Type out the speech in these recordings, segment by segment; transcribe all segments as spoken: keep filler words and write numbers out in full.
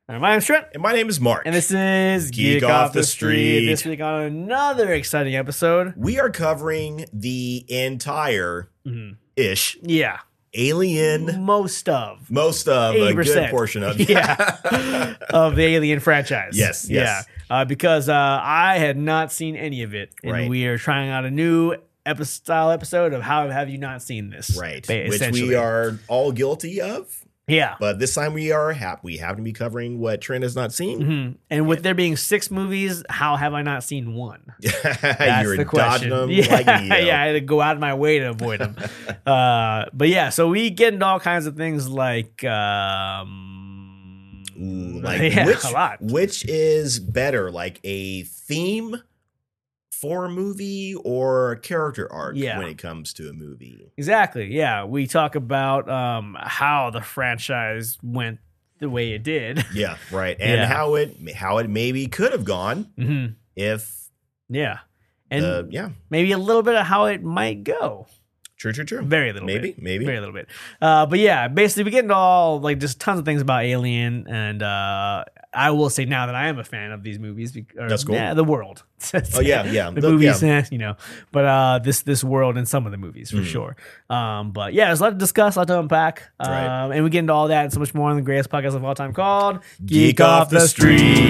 Right, my name's Trent. And my name is Mark. And this is Geek, Geek Off, Off the, the Street. Street. This week on another exciting episode. We are covering the entire mm-hmm. ish. Yeah. Alien. Most of. Most of. eighty percent. A good portion of. Yeah. Of the Alien franchise. Yes. yes. Yeah. Uh, because uh, I had not seen any of it. And right. we are trying out a new epi- style episode of How Have You Not Seen This? Right. Which we are all guilty of. Yeah. But this time we are happy. We happen to be covering what Trent has not seen. Mm-hmm. And with yeah. there being six movies, how have I not seen one? That's You're the question. Dodging them yeah. like Neo. Yeah, I had to go out of my way to avoid them. uh, but yeah, so we get into all kinds of things like... Um, Ooh, like yeah, which, a lot. Which is better, like a theme for a movie or a character arc yeah. when it comes to a movie? Exactly. Yeah. We talk about um, how the franchise went the way it did. Yeah, right. And yeah. how it how it maybe could have gone mm-hmm. if Yeah. And uh, yeah. maybe a little bit of how it might go. True, true, true. Very little maybe, bit. Maybe, Very little bit. Uh, but yeah, basically we get into all, like, just tons of things about Alien, and uh, I will say now that I am a fan of these movies. Or, That's cool. Yeah, the world. Oh, yeah, yeah. The, the movies, yeah. Eh, you know, but uh, this this world and some of the movies, for mm. sure. Um, but yeah, there's a lot to discuss, a lot to unpack, um, right. and we get into all that and so much more on the greatest podcast of all time called Geek, Geek Off the, the Street.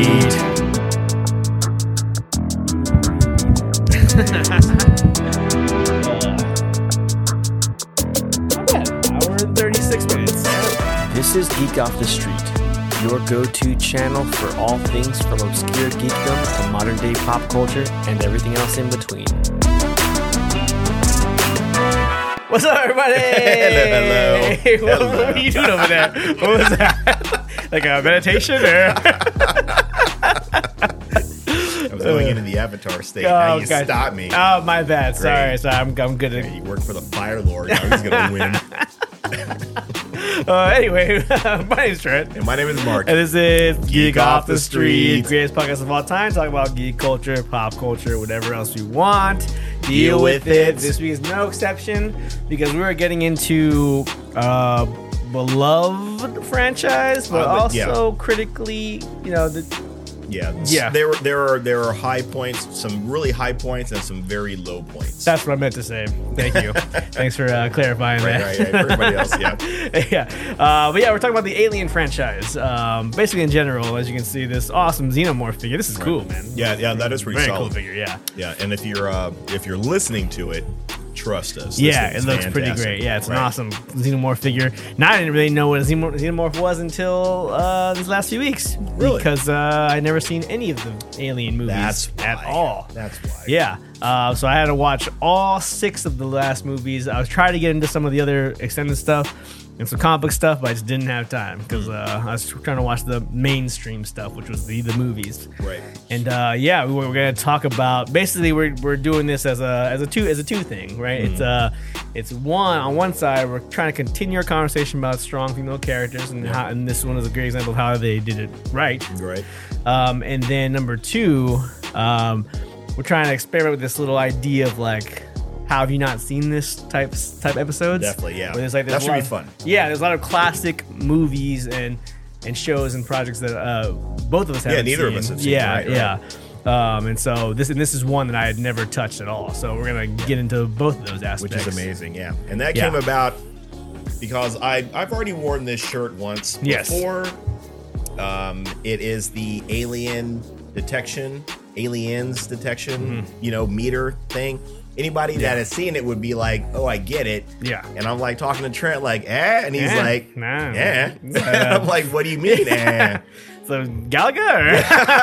Street. thirty-six minutes. This is Geek Off the Street, your go-to channel for all things from obscure geekdom to modern-day pop culture and everything else in between. What's up, everybody? Hello, hello. What, hello. what are you doing over there? What was that? Like a meditation, or? I was going into the Avatar state. Oh, now you God. stopped me. Oh, my bad. Great. Sorry, sorry. I'm, I'm good at it. You work for the Fire Lord. Now he's gonna win. uh, anyway, my name's Trent. And my name is Mark. And this is Geek, Geek Off, Off the, the Street, Street. greatest podcast of all time. Talk about geek culture, pop culture, whatever else we want. Deal, Deal with, with it. it. This week is no exception because we are getting into uh, beloved franchise, but Uh, but, yeah. also critically, you know, the. Yeah, Yeah. There, there are there are high points, some really high points, and some very low points. That's what I meant to say. Thank you. Thanks for uh, clarifying right, that. right, right. For everybody else, yeah. yeah. Uh, but yeah, we're talking about the Alien franchise. Um, basically, in general, as you can see, this awesome Xenomorph figure. This is cool, right. man. Yeah, yeah, that is pretty Very solid. cool figure. Yeah. Yeah, and if you're uh, if you're listening to it, trust us. This Yeah, thing's it looks fantastic. pretty great. Yeah, it's right. an awesome Xenomorph figure. Now, I didn't really know what a Xenomorph, Xenomorph was until uh, these last few weeks. Really? Because uh, I'd never seen any of the Alien movies That's at why. all. That's why. Yeah. Uh, so I had to watch all six of the last movies. I was trying to get into some of the other extended stuff and some comic book stuff, but I just didn't have time because uh, I was trying to watch the mainstream stuff, which was the, the movies. Right. And uh, yeah, we were, we're going to talk about. Basically, we're we're doing this as a as a two as a two thing, right? Mm. It's uh it's one on one side we're trying to continue our conversation about strong female characters, and Yeah. how, and this one is a great example of how they did it right. Right. Um, and then number two, um, we're trying to experiment with this little idea of like, how have you not seen this type type episodes? Definitely, yeah. Where there's like, there's That a should lot be of- fun. Yeah, there's a lot of classic movies and and shows and projects that uh, both of us haven't neither of seen. us have seen, Yeah, right, yeah. Um, and so this and this is one that I had never touched at all. So we're gonna get into both of those aspects, Which is amazing, yeah. And that Yeah. came about because I I've already worn this shirt once Yes. before. Um, it is the alien detection, aliens detection, Mm-hmm. you know, meter thing. Anybody that has seen it would be like, "Oh, I get it." Yeah. And I'm like talking to Trent, like, "Eh," and he's Eh, like, nah. "Yeah." Uh, I'm like, "What do you mean, eh?" So Galaga?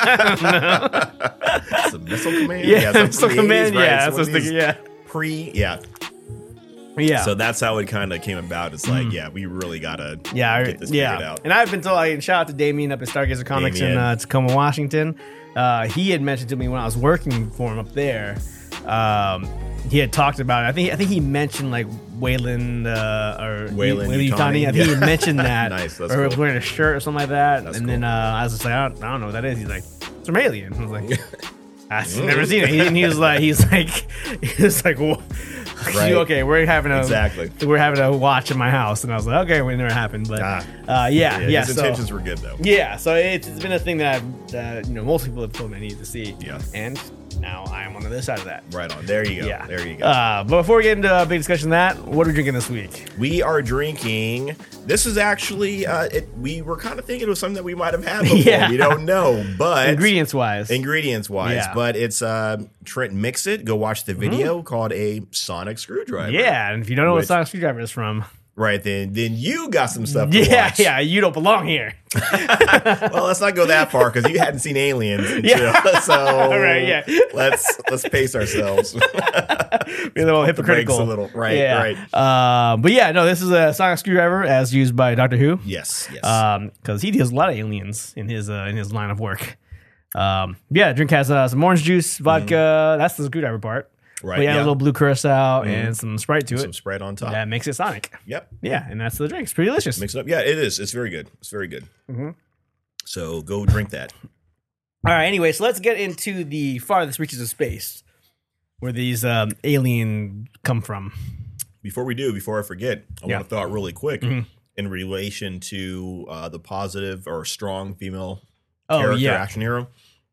It's a missile command. Yeah, something Missile from the Command, eighties, right? yeah, It's that's one what I was of these thinking, yeah. Pre, yeah. Yeah. So that's how it kind of came about. It's like, yeah, we really gotta Yeah, I- get this yeah. figured out. And I've been told, like, shout out to Damien up at Stargazer Comics in Damien. uh, Tacoma, Washington. Uh, he had mentioned to me when I was working for him up there. Um, he had talked about it. I think I think he mentioned like Wayland uh, or Wayland Wayland Yutani. I think he Yeah. mentioned that. Nice, that's or was cool. wearing a shirt or something like that. That's and then cool. uh, I was just like, I don't, I don't know what that is. He's like, it's from Alien. I was like, I've Mm. never seen it. He, and he was like, he's like, he was like, well, Right. Okay, we're having a Exactly. we're having a watch in my house, and I was like, okay, it never happened, but Ah. uh, yeah, yeah. Yeah, his so, intentions were good though. yeah, so it's, it's been a thing that uh, you know most people have told me I need to see. Yeah. And now I am on the other side of that. Right on. There you go. Yeah. There you go. Uh, but before we get into a big discussion of that, what are we drinking this week? We are drinking. This is actually. Uh, it, we were kind of thinking it was something that we might have had before. Yeah. We don't know, but Ingredients wise. ingredients wise, Yeah. but it's uh, Trent Mix It. Go watch the video called a sonic screwdriver. Yeah, and if you don't know Which- what sonic screwdriver is from, Right then, then you got some stuff to yeah, watch. yeah, you don't belong here. Well, let's not go that far because you hadn't seen Aliens until Yeah. so. All right, yeah. Let's let's pace ourselves. Be a little brakes hypocritical. a little. Right, yeah. right. Uh, but yeah, no, this is a sonic screwdriver as used by Doctor Who. Yes, yes. Um, because he deals a lot of aliens in his uh, in his line of work. Um, yeah, the drink has uh, some orange juice, vodka. That's the screwdriver part. right. We add yeah. a little blue curacao and some Sprite to some it. spread on top. That makes it sonic. Yep. Yeah, and that's the drink. It's pretty delicious. Mix it up. Yeah, it is. It's very good. It's very good. Mm-hmm. So go drink that. All right. Anyway, so let's get into the farthest reaches of space, where these um, alien come from. Before we do, before I forget, I Yeah. want to throw out really quick Mhm. in relation to uh, the positive or strong female Oh character yeah. action hero.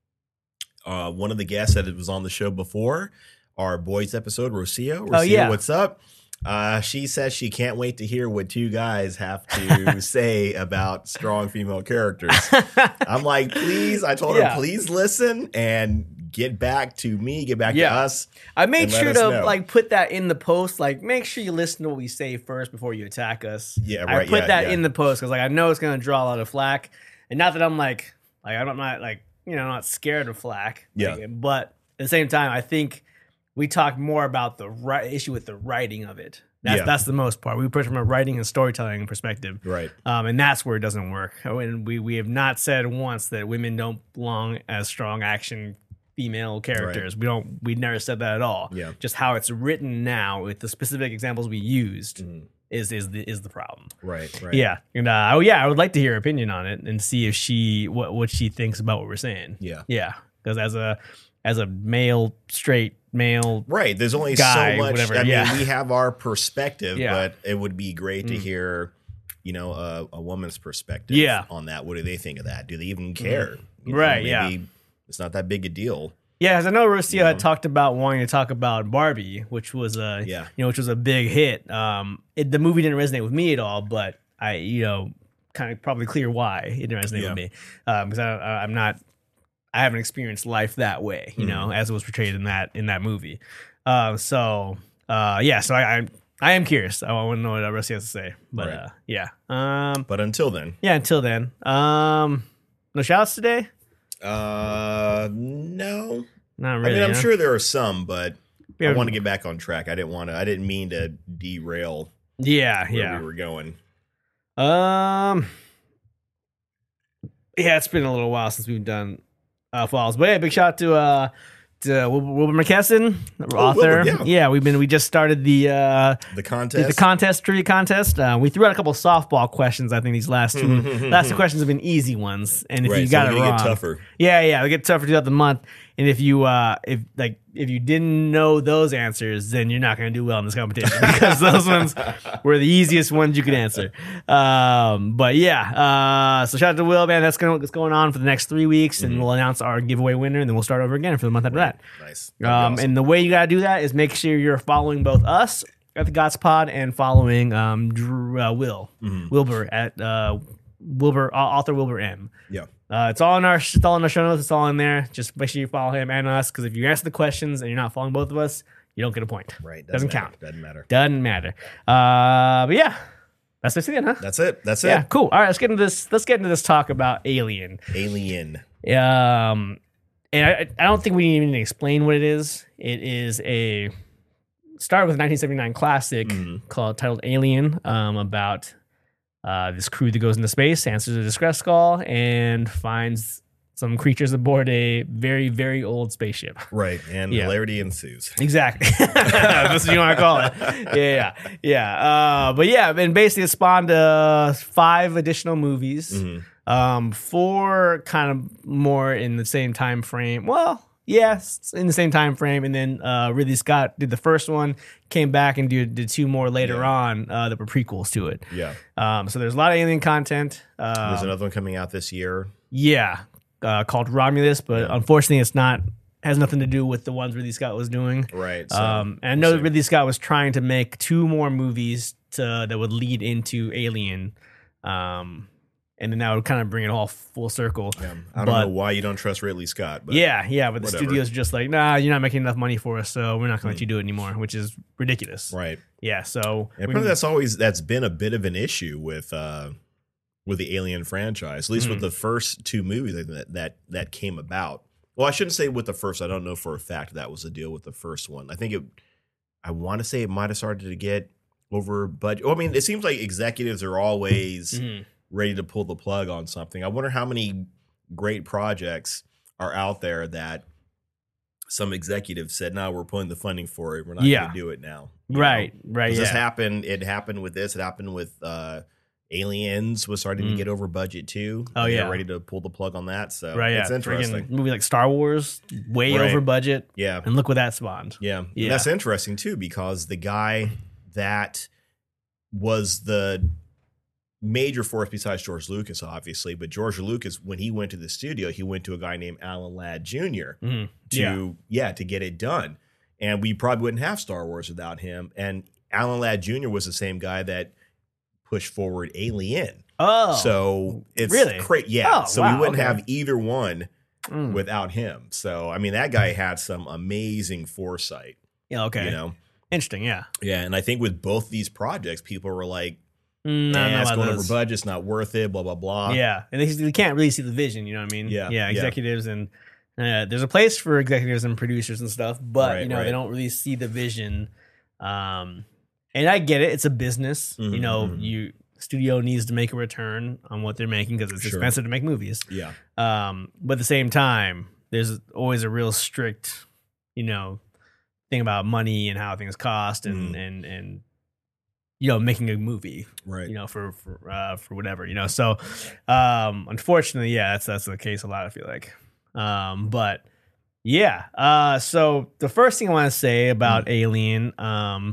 Uh, one of the guests that was on the show before, our boys episode, Rocio. Rocio, Oh, yeah. what's up? Uh, she says she can't wait to hear what two guys have to say about strong female characters. I'm like, please. I told Yeah. her, please listen and get back to me, get back Yeah. to us. I made and let sure us to know. like put that in the post. Like, make sure you listen to what we say first before you attack us. Yeah, I right, put yeah, that yeah. in the post because like I know it's gonna draw a lot of flack, and not that I'm like like I'm not like you know not scared of flack. Yeah. Like, but at the same time, I think we talk more about the right issue with the writing of it. That's Yeah. that's the most part. We approach from a writing and storytelling perspective. Right. Um, and that's where it doesn't work. And we, we have not said once that women don't belong as strong action female characters. We don't. We never said that at all. Yeah. Just how it's written now with the specific examples we used Mhm. is is the is the problem. Right. Right. Yeah. And uh, oh yeah, I would like to hear her opinion on it and see if she what what she thinks about what we're saying. Yeah. Yeah. Because as a as a male straight male. Right. There's only Guy, so much. whatever, I mean, yeah. we have our perspective, Yeah. but it would be great to Mm. hear, you know, a, a woman's perspective Yeah. on that. What do they think of that? Do they even care? You Right, yeah. Maybe it's not that big a deal. Yeah, as I know Rocio You had know? talked about wanting to talk about Barbie, which was a Yeah. you know, which was a big hit. Um, it, the movie didn't resonate with me at all, but I, you know, kind of probably clear why it didn't resonate Yeah. with me because I, I, I'm not, I haven't experienced life that way, you know, as it was portrayed in that in that movie. Uh, so uh, yeah, so I, I I am curious. I want to know what Rocio has to say, but Right. uh, yeah, um, But until then, yeah. Until then, um, no shoutouts today. uh, no. Not I really. mean, I'm huh? sure there are some, but We I have- want to get back on track. I didn't want to. I didn't mean to derail Yeah, where yeah. we were going. Um, yeah, it's been a little while since we've done uh, falls, but yeah, big shout out to uh to Wilbur, Wilbur McKesson, author. Wilbur, yeah. we've been we just started the uh The contest. the contest trivia contest. Uh, we threw out a couple softball questions. I think these last two last two questions have been easy ones, and if right, you so got we it wrong, get tougher. yeah, yeah, they get tougher throughout the month. And if you uh if like if you didn't know those answers, then you're not going to do well in this competition because those ones were the easiest ones you could answer. Um, but yeah, uh, so shout out to Will, man. That's going that's going on for the next three weeks, and we'll announce our giveaway winner, and then we'll start over again for the month after that. Nice. Um, That'd be awesome. And the way you got to do that is make sure you're following both us at the Gots Pod and following um, Drew, uh, Will Mm-hmm. Wilbur at uh, Wilbur uh, author Wilbur M. Yeah. Uh, it's all in our it's all in our show notes. It's all in there. Just make sure you follow him and us because if you answer the questions and you're not following both of us, you don't get a point. Right. Doesn't matter. count. Doesn't matter. Doesn't matter. Uh, but yeah, that's it again, huh? That's it. That's Yeah, it. cool. All right, let's get into this. Let's get into this talk about Alien. Alien. Um, and I, I don't think we need to even explain what it is. It is a started with a nineteen seventy-nine classic Mhm. called titled Alien, um, about uh, this crew that goes into space, answers a distress call, and finds some creatures aboard a very, very old spaceship. Right. And Yeah. hilarity ensues. Exactly. That's what you want to call it. Yeah, yeah, yeah. Uh, but yeah, and basically it spawned uh, five additional movies. Mhm. Um, four kind of more in the same time frame. Well, yes, in the same time frame. And then uh, Ridley Scott did the first one, came back and did, did two more later Yeah. on uh, that were prequels to it. Yeah. Um, so there's a lot of Alien content. Um, There's another one coming out this year. Yeah, uh, called Romulus, but Yeah. unfortunately, it's not has nothing to do with the ones Ridley Scott was doing. Right. So Um, and I we'll know see. that Ridley Scott was trying to make two more movies to, that would lead into Alien, um, and then that would kind of bring it all full circle. Yeah. I don't but- know why you don't trust Ridley Scott. But yeah, yeah, but the whatever. studio's just like, nah, you're not making enough money for us, so we're not going to let you do it anymore, which is ridiculous. Right. Yeah, so And we- apparently that's always that's been a bit of an issue with uh with the Alien franchise, at least Mm-hmm. with the first two movies that that that came about. Well, I shouldn't say with the first. I don't know for a fact that was the deal with the first one. I think it. I want to say it might have started to get over budget. Well, I mean, it seems like executives are always Mhm. ready to pull the plug on something. I wonder how many great projects are out there that some executives said, "No, we're pulling the funding for it. We're not Yeah. going to do it now." You right, know? right, 'Cause yeah. This happened. It happened with this. It happened with uh, Aliens. Was starting to Mm. get over budget too. Oh, and they're yeah. ready to pull the plug on that. So Right, yeah. it's interesting. Friggin' movie like Star Wars, way Right. over budget, Yeah, and look what that spawned. yeah, And Yeah. that's interesting too because the guy that was the major force besides George Lucas, obviously, but George Lucas, when he went to the studio, he went to a guy named Alan Ladd Junior Mhm. to Yeah. yeah. to get it done. And we probably wouldn't have Star Wars without him. And Alan Ladd Junior was the same guy that pushed forward Alien. Oh, So it's really? cra- yeah. Oh, so wow, we wouldn't okay. have either one Mm. without him. So I mean, that guy had some amazing foresight. yeah, okay, You know, interesting, yeah. yeah. And I think with both these projects, people were like, Mm, I don't "Eh, know it's about going those. over budget. It's not worth it." Blah blah blah. Yeah, and they, they can't really see the vision. You know what I mean? Yeah, yeah. yeah. Executives and uh, there's a place for executives and producers and stuff, but Right, you know right. they don't really see the vision. Um, and I get it; it's a business. You Mhm, know, mhm. you studio needs to make a return on what they're making because it's Sure. expensive to make movies. Yeah. Um, but at the same time, there's always a real strict, you know, thing about money and how things cost and Mhm. and and you know making a movie. Right. You know, for for uh, for whatever, you know. So, um, unfortunately, yeah, that's that's the case a lot. I feel like, um, but yeah. Uh, so the first thing I want to say about Alien, um,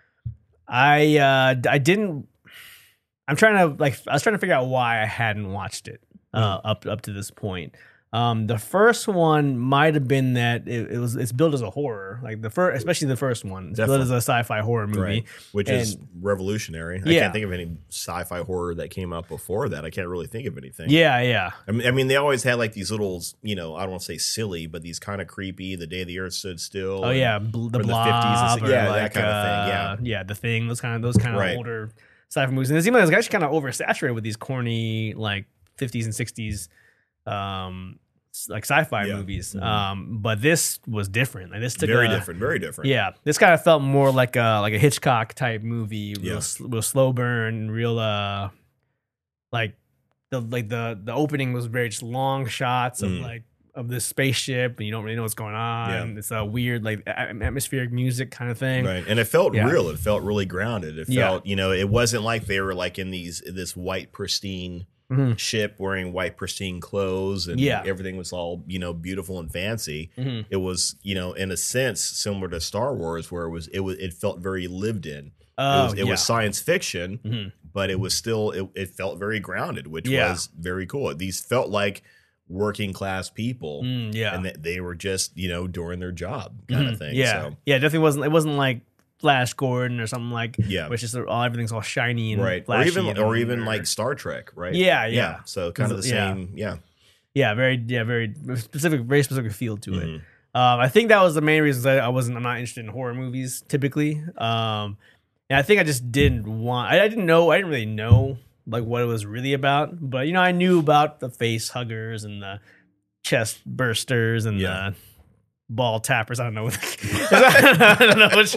I uh, I didn't. I'm trying to like I was trying to figure out why I hadn't watched it uh, up up to this point. Um, the first one might have been that it, it was it's built as a horror, like the first, especially the first one. It's Definitely. built as a sci-fi horror movie. Right. Which is And- revolutionary. I Yeah. can't think of any sci-fi horror that came out before that. I can't really think of anything. Yeah, yeah. I mean, I mean, they always had like these little, you know, I don't want to say silly, but these kind of creepy. The Day the Earth Stood Still. Oh and- yeah, bl- the from the blob, fifties and or si- yeah, that like, kind of thing, uh, yeah. yeah, the thing, those kind of those kind of Right. older sci-fi movies, and it seems like it's actually kind of oversaturated with these corny like fifties and sixties, um, s- like sci-fi Yeah. movies. Mhm. Um, but this was different. Like this took very a- different. Very different. Yeah, this kind of felt more like a like a Hitchcock type movie, real, Yeah. sl- real slow burn, real uh, like the like the the opening was very just long shots of Mm. like of this spaceship, and you don't really know what's going on. Yeah. It's a weird like a- atmospheric music kind of thing. Right. And it felt Yeah. real. It felt really grounded. It Yeah. felt, you know, it wasn't like they were like in these this white pristine Mhm. ship wearing white pristine clothes and Yeah. everything was all, you know, beautiful and fancy. Mhm. It was, you know, in a sense similar to Star Wars where it was it was it felt very lived in. It Oh, was, it yeah. was science fiction, Mhm. but it was still it, it felt very grounded, which Yeah. was very cool. These felt like working class people, Mm, yeah. and that they were just, you know, doing their job kind Mhm. of thing. Yeah, So, yeah. It definitely wasn't. It wasn't like Flash Gordon or something like. Yeah. which is all everything's all shiny and right, or flashy even and- or even like Star Trek, right? Yeah, yeah. So kind of the Yeah. same. Yeah. yeah, very yeah, very specific, very specific feel to it. Mhm. Um, I think that was the main reason I, I wasn't. I'm not interested in horror movies typically. Um, and I think I just didn't want. I, I didn't know. I didn't really know like what it was really about. But you know, I knew about the face huggers and the chest bursters and Yeah. the ball tappers. I don't know. What I don't know. Which,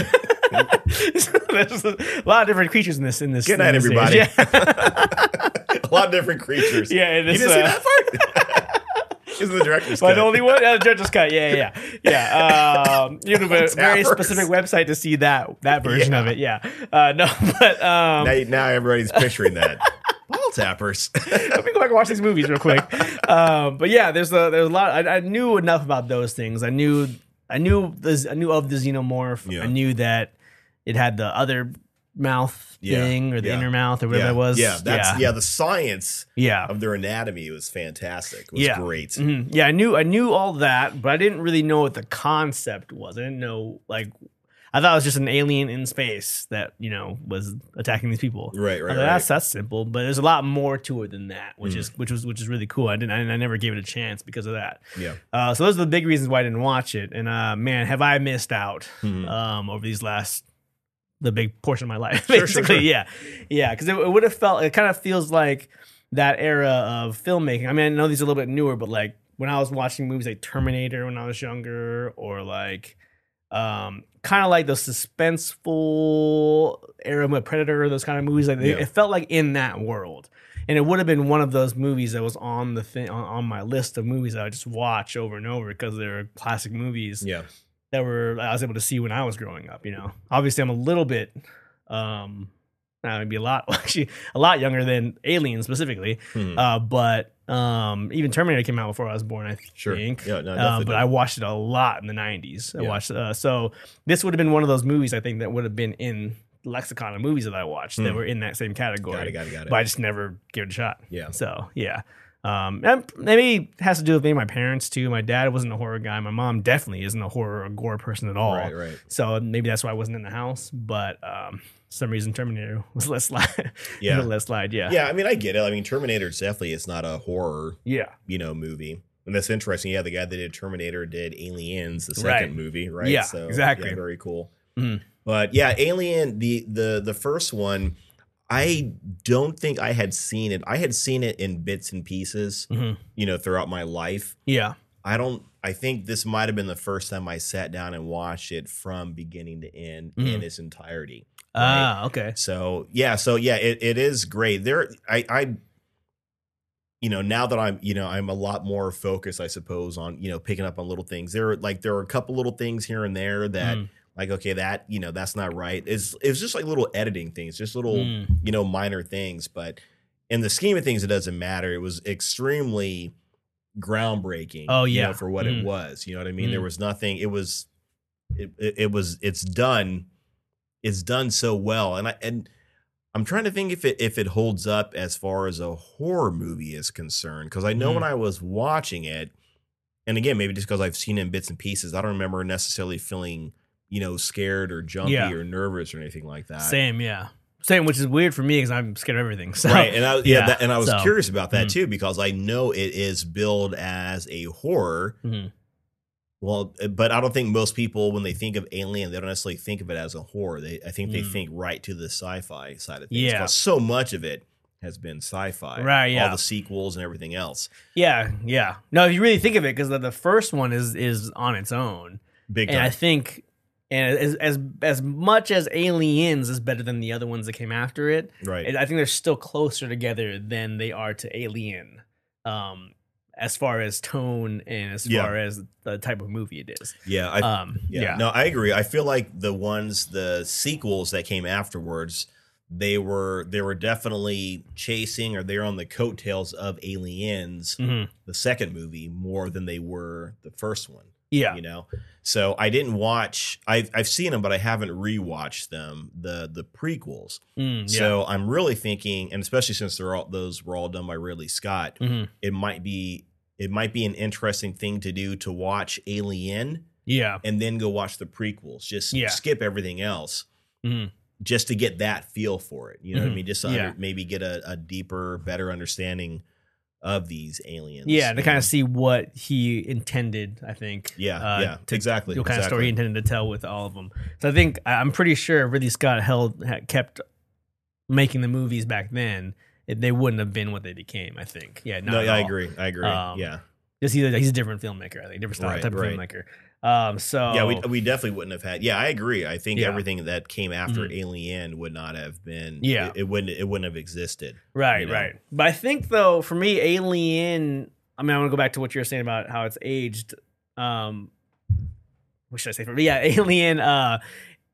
there's a lot of different creatures in this. In this. Good in night, this everybody. series. Yeah. A lot of different creatures. Yeah, it you is, didn't see uh, that part? Isn't the director's But cut? the only one, yeah, the director's cut. Yeah, yeah, yeah. yeah. Um, you have a very Tappers. specific website to see that that version of Yeah. it. Yeah. Uh, no, but um, now, now everybody's picturing that. Ball tappers. Let me go back and watch these movies real quick. Um, but yeah, there's a there's a lot. I, I knew enough about those things. I knew I knew this, I knew of the xenomorph. Yeah. I knew that it had the other mouth Yeah. thing or the Yeah. inner mouth or whatever yeah. it was. Yeah, that's yeah. yeah. The science Yeah. of their anatomy was fantastic. It was Yeah. great. Mhm. Yeah, I knew I knew all that, but I didn't really know what the concept was. I didn't know like I thought it was just an alien in space that, you know, was attacking these people. Right, I right, was like, right. That's that's simple, but there's a lot more to it than that, which Mm. is which was which is really cool. I didn't I, I never gave it a chance because of that. Yeah. Uh, so those are the big reasons why I didn't watch it. And uh, man, have I missed out Mhm. um, over these last the big portion of my life, Sure, basically. sure, sure. Yeah, yeah, because it, it would have felt. It kind of feels like that era of filmmaking. I mean, I know these are a little bit newer, but like when I was watching movies like Terminator when I was younger, or like um, kind of like the suspenseful era with Predator, those kind of movies. Like Yeah. it felt like in that world. And it would have been one of those movies that was on the thing on, on my list of movies that I just watch over and over because they're classic movies Yeah. that were I was able to see when I was growing up. You know, obviously I'm a little bit, um, uh, maybe a lot actually a lot younger than Alien specifically, Mhm. uh, but um, even Terminator came out before I was born. I Sure. think, Yeah, no, uh, definitely but did. I watched it a lot in the nineties. I Yeah. watched uh, so this would have been one of those movies I think that would have been in the lexicon of movies that I watched that Hmm. were in that same category. Got it, got it, got it. But I just never gave it a shot. Yeah. So yeah. Um, and maybe it has to do with maybe my parents too. My dad wasn't a horror guy. My mom definitely isn't a horror or gore person at all. Right, right. So maybe that's why I wasn't in the house. But um, for some reason Terminator was less slide. Yeah. less slide. Yeah. Yeah, I mean, I get it. I mean, Terminator definitely is not a horror, Yeah. you know, movie. And that's interesting. Yeah, the guy that did Terminator did Aliens, the second Right. movie, right? Yeah, so, exactly. Yeah, very cool. Mhm. But yeah, Alien, the the the first one, I don't think I had seen it. I had seen it in bits and pieces, Mhm. you know, throughout my life. Yeah. I don't. I think this might have been the first time I sat down and watched it from beginning to end Mhm. in its entirety. Ah, okay. So yeah, so yeah, it, it is great. There, I, I, you know, now that I'm, you know, I'm a lot more focused, I suppose, on you know picking up on little things. There, are like there are a couple little things here and there that, Mm. like, okay, that you know, that's not right. It's it's just like little editing things, just little Mm. you know minor things. But in the scheme of things, it doesn't matter. It was extremely groundbreaking. Oh, you yeah. know, for what Mm. it was. You know what I mean? There Mm. was nothing. It was, it, it, it was. It's done. It's done so well, and I and. I'm trying to think if it if it holds up as far as a horror movie is concerned, because I know Mhm. when I was watching it, and again maybe just because I've seen it in bits and pieces, I don't remember necessarily feeling you know scared or jumpy Yeah. or nervous or anything like that. Same. Yeah. Same, which is weird for me because I'm scared of everything. So, Right, and I, yeah, yeah, that, and I was so, curious about that mhm. too because I know it is billed as a horror. Mhm. Well, but I don't think most people, when they think of Alien, they don't necessarily think of it as a horror. They, I think they Mm. think right to the sci-fi side of things. Yeah. 'Cause so much of it has been sci-fi, Right, yeah. All the sequels and everything else. Yeah. Yeah. No, if you really think of it, because the, the first one is is on its own. Big And time. I think, and as as as much as Aliens is better than the other ones that came after it, Right. and I think they're still closer together than they are to Alien, um, as far as tone and as Yeah. far as the type of movie it is. yeah. I, Um, yeah. yeah, No, I agree. I feel like the ones, the sequels that came afterwards, they were they were definitely chasing or they're on the coattails of Aliens, Mhm. the second movie, more than they were the first one. yeah, You know, so I didn't watch. I've I've seen them, but I haven't rewatched them. The the prequels. Mm, yeah. So I'm really thinking, and especially since they're all those were all done by Ridley Scott, Mhm. it might be it might be an interesting thing to do to watch Alien yeah, and then go watch the prequels. Just Yeah. skip everything else, Mhm. just to get that feel for it. You know what I Mhm. mean? Just to Yeah. under, maybe get a, a deeper, better understanding of these aliens. yeah, to you kind know? of see what he intended. I think. Yeah, uh, yeah, to- exactly. What kind of exactly. story he intended to tell with all of them. So I think I- I'm pretty sure Ridley Scott held had kept making the movies back then. It, they wouldn't have been what they became. I think. Yeah. Not No, at yeah, I all. agree. I agree. Um, yeah. Just he's a, he's a different filmmaker. I think different style Right, type of right. filmmaker. Um. So Yeah, we, we definitely wouldn't have had. Yeah, I agree. I think Yeah. everything that came after Mhm. Alien would not have been. Yeah. it, it wouldn't. It wouldn't have existed. Right, you know? right. But I think though, for me, Alien. I mean, I want to go back to what you were saying about how it's aged. Um, what should I say? For me, yeah, Alien. Uh,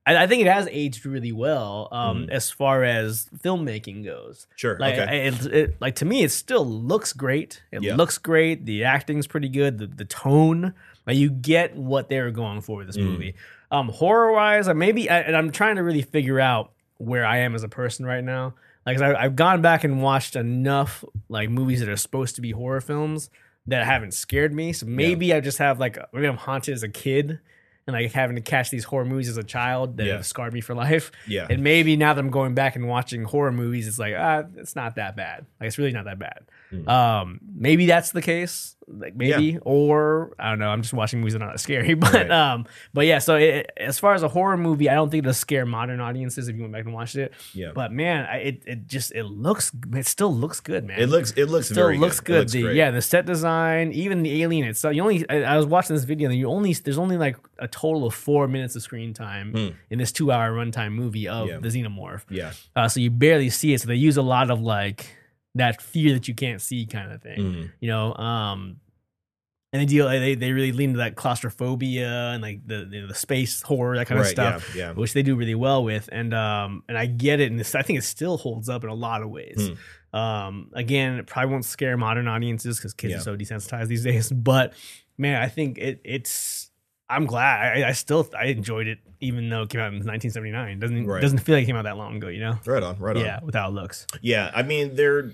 I, I think it has aged really well um, Mhm. as far as filmmaking goes. Sure. Like, okay. I, it, it, like to me, it still looks great. It Yeah. looks great. The acting's pretty good. The the tone, like you get what they were going for with this Mm. movie. Um, horror wise, I maybe, I, and I'm trying to really figure out where I am as a person right now. Like, 'cause I, I've gone back and watched enough like movies that are supposed to be horror films that haven't scared me. So maybe I just have like maybe I'm haunted as a kid. And like having to catch these horror movies as a child that Yeah. have scarred me for life. Yeah. And maybe now that I'm going back and watching horror movies, it's like, ah, it's not that bad. Like it's really not that bad. Mm. Um, maybe that's the case. Like maybe, Yeah. or I don't know. I'm just watching movies that are not scary. But Right. um, but yeah. So it, as far as a horror movie, I don't think it'll scare modern audiences if you went back and watched it. Yeah. But man, I, it it just it looks it still looks good, man. It looks it looks Still very looks good. good. It looks the, great. yeah, the set design, even the alien itself. You only I, I was watching this video and you only there's only like a total of four minutes of screen time Hmm. in this two hour runtime movie of Yeah. the xenomorph. Yeah. Uh, so you barely see it. So they use a lot of like that fear that you can't see kind of thing. Mm. You know, um, and they deal they they really lean to that claustrophobia and like the you know, the space horror, that kind of Right. stuff, Yeah. Yeah. which they do really well with. And um and I get it, and this, I think it still holds up in a lot of ways. Um, again, it probably won't scare modern audiences because kids Yeah. are so desensitized these days. But man, I think it it's. I'm glad. I, I still I enjoyed it, even though it came out in nineteen seventy-nine. Doesn't Right. doesn't feel like it came out that long ago, you know? Right on. Right on. Yeah, with how it looks. Yeah, I mean there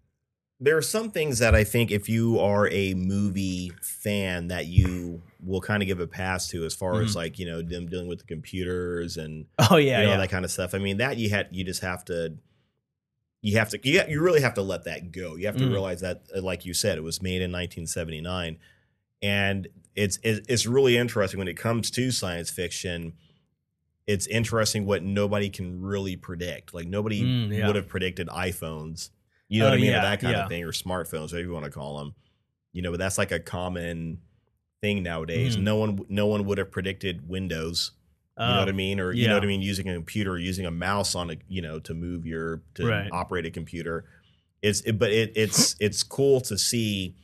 there are some things that I think if you are a movie fan that you will kind of give a pass to as far as Mhm. like, you know, them dealing with the computers and Oh yeah, you know yeah. that kind of stuff. I mean, that you had you just have to you have to you, you really have to let that go. You have to Mm. realize that uh, like you said, it was made in nineteen seventy-nine, and it's it, it's really interesting when it comes to science fiction. It's interesting what nobody can really predict. Like nobody Mm, yeah. would have predicted iPhones. You know Oh, what I mean? yeah, Or that kind yeah. of thing, or smartphones, whatever you want to call them. You know, but that's like a common thing nowadays. Mhm. No one, no one would have predicted Windows. You know Um, what I mean? Or you yeah. know what I mean? Using a computer, or using a mouse on a, you know, to move your to Right. operate a computer. It's, it, but it, it's it's cool to see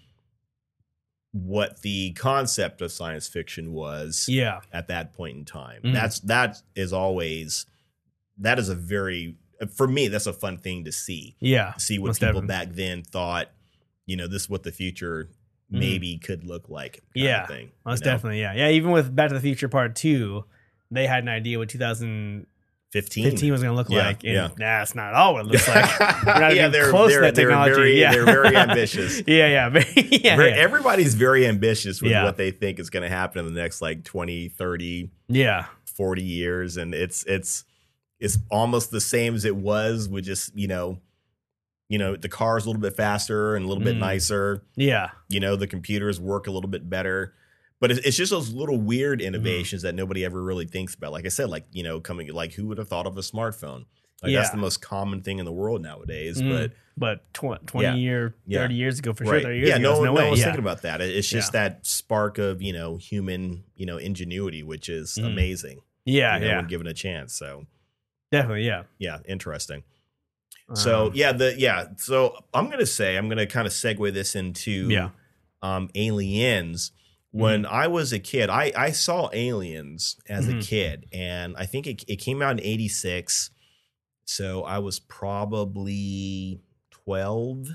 what the concept of science fiction was Yeah. at that point in time. Mhm. That's that is always that is a very for me that's a fun thing to see. Yeah. See what Most people definitely. back then thought, you know, this is what the future Mhm. maybe could look like. kind Yeah. of thing. Most you know? definitely, yeah. Yeah, even with Back to the Future Part Two, they had an idea what two thousand fifteen. fifteen was going to look Yeah, like. And yeah. nah, it's not all what it looks like. We're not yeah, even they're, close they're, to that they're technology. Very, yeah. They're very ambitious. yeah, yeah. Very, yeah, Very- yeah. Everybody's very ambitious with Yeah. what they think is going to happen in the next like twenty, thirty, Yeah. forty years. And it's, it's, it's almost the same as it was with just, you know, you know, the car's a little bit faster and a little bit Mm. nicer. Yeah. You know, the computers work a little bit better. But it's, it's just those little weird innovations that nobody ever really thinks about. Like I said, like, you know, coming, like, who would have thought of a smartphone? Like, that's Yeah. the most common thing in the world nowadays. Mm. But But tw- twenty Yeah. year, Yeah. thirty years ago, for right. sure, thirty years yeah, ago, no, there's one- no, no way. one's yeah. thinking about that. It- It's just Yeah. that spark of, you know, human, you know, ingenuity, which is Mm. amazing. Yeah, you know, yeah. when given a chance. So, Definitely, yeah. yeah, interesting. So Um, yeah, the yeah. So I'm gonna say I'm gonna kind of segue this into Yeah. um, Aliens. When I was a kid, I I saw Aliens as a Mhm. kid, and I think it it came out in eighty-six. So I was probably twelve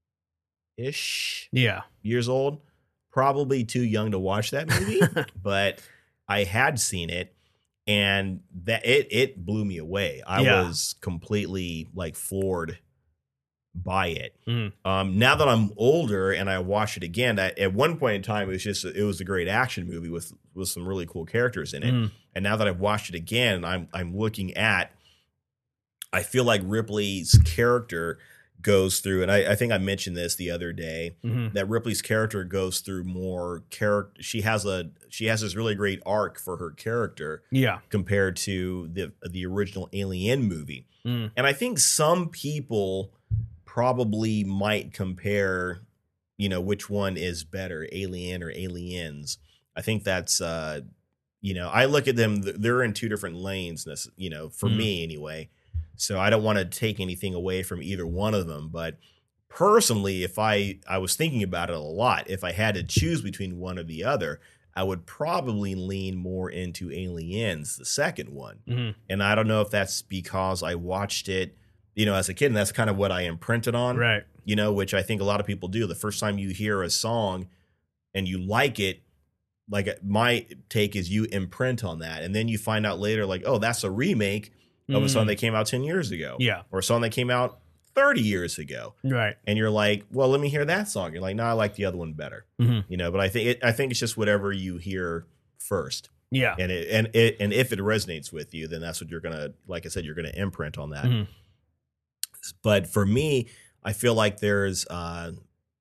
ish Yeah. years old. Probably too young to watch that movie, but I had seen it, and that it it blew me away. I Yeah. was completely like floored by it. Mhm. Um, now that I'm older and I watch it again, I, at one point in time it was just it was a great action movie with with some really cool characters in it. Mhm. And now that I've watched it again, I'm I'm looking at. I feel like Ripley's character goes through, and I, I think I mentioned this the other day, Mhm. that Ripley's character goes through more character. She has a she has this really great arc for her character Yeah. compared to the the original Alien movie. Mm. And I think some people probably might compare, you know, which one is better, Alien or Aliens. I think that's, uh, you know, I look at them, they're in two different lanes, you know, for Mm. me anyway. So I don't want to take anything away from either one of them. But personally, if I, I was thinking about it a lot, if I had to choose between one or the other, I would probably lean more into Aliens, the second one. Mhm. And I don't know if that's because I watched it, you know, as a kid, and that's kind of what I imprinted on, Right. you know, which I think a lot of people do. The first time you hear a song and you like it, like my take is you imprint on that. And then you find out later, like, oh, that's a remake of a song Mm. that came out ten years ago. Yeah. Or a song that came out thirty years ago. Right. And you're like, well, let me hear that song. You're like, no, I like the other one better. Mhm. You know, but I think it, I think it's just whatever you hear first. Yeah. And it and it and if it resonates with you, then that's what you're gonna, like I said, you're gonna imprint on that. Mhm. But for me, I feel like there's uh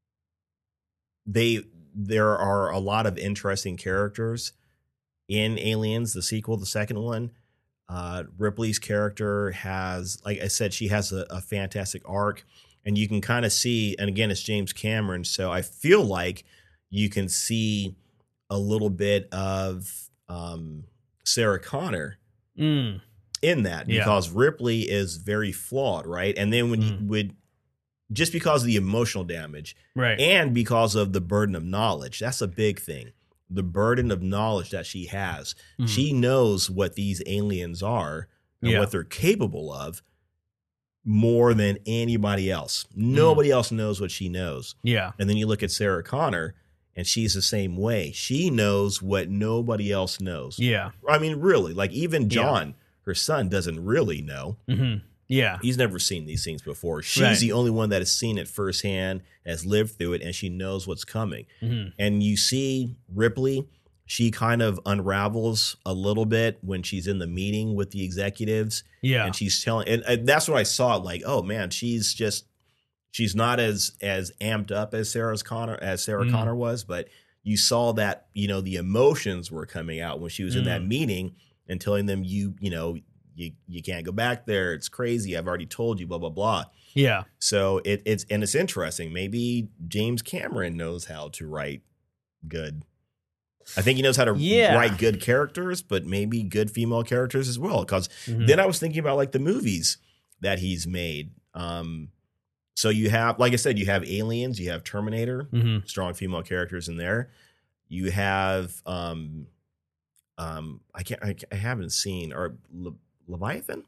they there are a lot of interesting characters in Aliens, the sequel, the second one. Uh, Ripley's character has, like I said, she has a, a fantastic arc, and you can kind of see, and again, it's James Cameron, so I feel like you can see a little bit of um, Sarah Connor Mm. in that, Yeah. because Ripley is very flawed, right? And then when Mm. you would, just because of the emotional damage, Right. and because of the burden of knowledge, that's a big thing. The burden of knowledge that she has. Mhm. She knows what these aliens are and Yeah. what they're capable of more than anybody else. Mm. Nobody else knows what she knows. Yeah. And then you look at Sarah Connor, and she's the same way. She knows what nobody else knows. Yeah. I mean, really, like even Yeah. John, her son, doesn't really know. hmm Yeah. He's never seen these things before. She's Right. the only one that has seen it firsthand, has lived through it, and she knows what's coming. hmm And you see Ripley, she kind of unravels a little bit when she's in the meeting with the executives, Yeah. and she's telling, and, and that's what I saw. Like, oh man, she's just, she's not as as amped up as Sarah's Connor as Sarah Mm. Connor was, but you saw that, you know, the emotions were coming out when she was in that Mm. meeting and telling them, you, you know, you you can't go back there. It's crazy. I've already told you, blah blah blah. Yeah. So it, it's and it's interesting. Maybe James Cameron knows how to write good. I think he knows how to Yeah. write good characters, but maybe good female characters as well. Because Mhm. then I was thinking about like the movies that he's made. Um, so you have, like I said, you have Aliens, you have Terminator, Mhm. strong female characters in there. You have, um, um, I can't, I, I haven't seen or Le, Leviathan.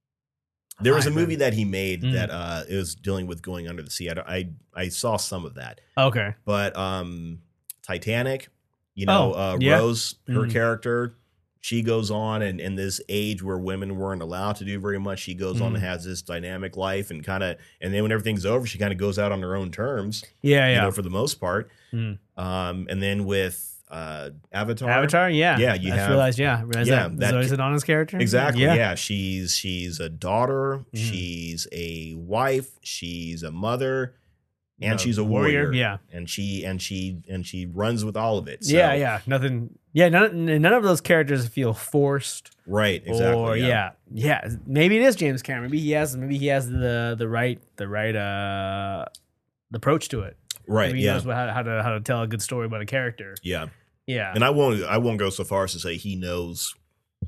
There was a Leviathan. movie that he made Mm. that uh, it was dealing with going under the sea. I, I I saw some of that, Okay. but um, Titanic, you know, Oh, uh, yeah. Rose, her Mhm. character, she goes on, and in this age where women weren't allowed to do very much, she goes on Mhm. and has this dynamic life, and kind of, and then when everything's over, she kind of goes out on her own terms, Yeah. you Yeah. know, for the most part. Mm. Um, and then with uh, Avatar, Avatar. Yeah. Yeah, you I just have- realized. Yeah. I realized yeah, that. that- Zoe Saldana's character. exactly, Yeah. yeah. she's she's a daughter, Mhm. she's a wife, she's a mother, and The she's a warrior. Yeah. and she and she and she runs with all of it. So, Yeah. Yeah. Nothing. Yeah. None. None of those characters feel forced. right, exactly. Or yeah. yeah, maybe it is James Cameron. Maybe he has, maybe he has the the right, the right uh, the approach to it. right, Maybe he yeah, knows how, how to how to tell a good story about a character. yeah. Yeah, And I won't I won't go so far as to say he knows,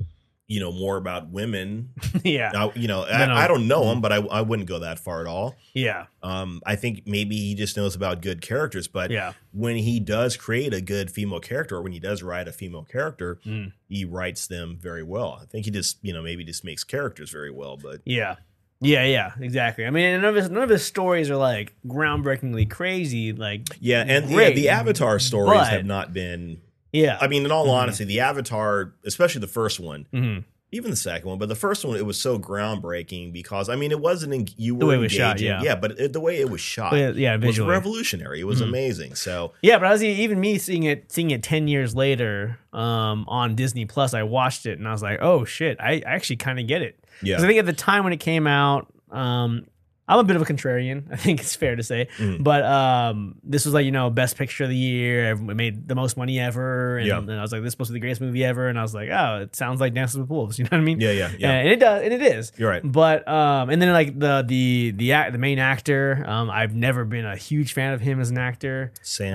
you know, more about women. yeah, I, you know, No, no. I, I don't know him, but I I wouldn't go that far at all. yeah, Um, I think maybe he just knows about good characters, but yeah, when he does create a good female character, or when he does write a female character, Mm. he writes them very well. I think he just, you know, maybe just makes characters very well, but yeah, yeah, yeah. Exactly. I mean, none of his none of his stories are like groundbreakingly crazy. Like, yeah, and yeah, Great, the Avatar stories but- have not been. yeah, I mean, in all Mhm. honesty, the Avatar, especially the first one, hmm even the second one, but the first one, it was so groundbreaking because I mean, it wasn't en- you were The way it was engaging, shot, yeah. but it, the way it was shot, yeah, yeah, was visually. revolutionary. It was Mhm. amazing. So Yeah, but I was even me seeing it, seeing it ten years later um, on Disney Plus. I watched it and I was like, oh shit, I actually kind of get it. yeah, Because I think at the time when it came out, um, I'm a bit of a contrarian. I think it's fair to say, Mhm. but um, this was like, you know, best picture of the year. It made the most money ever, and, Yeah. and I was like, this is supposed to be the greatest movie ever. And I was like, oh, it sounds like Dances with Wolves. You know what I mean? yeah, yeah, yeah. And it does, and it is. You're right. But um, and then like the the the act, the main actor, um, I've never been a huge fan of him as an actor.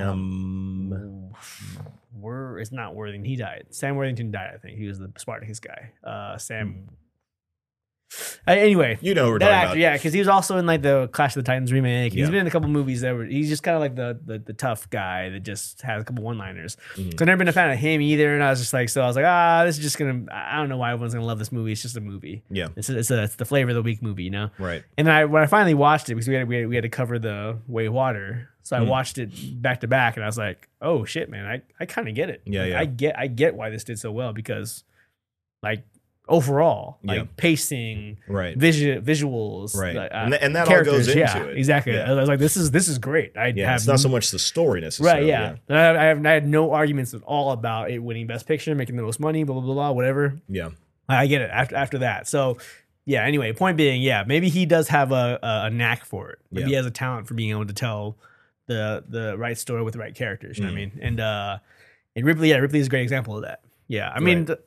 Sam. Were it's not Worthington. He died. Sam Worthington died. I think he was the Spartacus guy. Uh, Sam. Uh, anyway, You know who we're that talking actor, about. yeah, because he was also in like the Clash of the Titans remake. He's Yeah. been in a couple movies that were. He's just kind of like the, the the tough guy that just has a couple one liners. Mhm. So I've never been a fan of him either, and I was just like, so I was like, ah, this is just gonna. I don't know why everyone's gonna love this movie. It's just a movie. Yeah. It's a, it's a, it's the flavor of the week movie, you know. Right. And then I when I finally watched it because we had we had, we had to cover the Way of Water, so I Mhm. watched it back to back, and I was like, oh shit, man, I I kind of get it. Yeah, Like, yeah. I get I get why this did so well because, like, overall, like Yeah. pacing. Right. Visu- visuals, Right. uh, And th- and that all goes characters, into yeah, it. exactly. Yeah. I was like, this is this is great. I Yeah. have It's not so much the story necessarily. right, yeah. And I, I, have, I had no arguments at all about it winning Best Picture, making the most money, blah blah blah, blah whatever. Yeah. I get it after after that. So yeah. Anyway, point being, yeah, maybe he does have a a, a knack for it. Maybe Yeah. he has a talent for being able to tell the the right story with the right characters. You know what I mean? And uh, and Ripley, yeah, Ripley is a great example of that. Yeah, I mean. Right. The,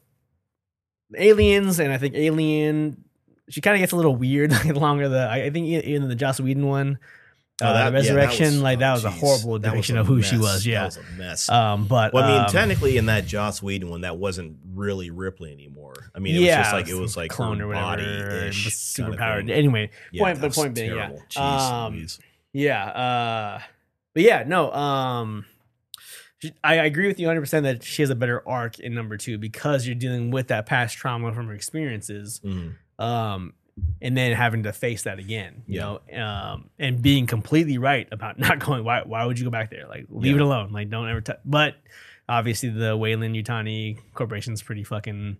Aliens, and I think Alien, she kind of gets a little weird the longer the. I I think in the Joss Whedon one, Oh, uh, that- the yeah, that Resurrection, was- like that oh, was a geez. horrible That was depiction a of who she mess. was. Yeah, That was a mess. um, but Well, I mean, um, technically, in that Joss Whedon one, that wasn't really Ripley anymore. I mean, it yeah, was just like it was like clone her or whatever, body-ish and kind of superpowered. thing. Anyway, Yeah, point, that but was point being, yeah, terrible. Jeez um, Louise. yeah, uh, but yeah, no, um. she- I I agree with you one hundred percent that she has a better arc in number two because you're dealing with that past trauma from her experiences. Mhm. Um, and then having to face that again, you Yeah. know, um, and being completely right about not going. Why? Why would you go back there? Like, leave Yeah. it alone. Like, don't ever. touch. But obviously, the Wayland Yutani Corporation is pretty fucking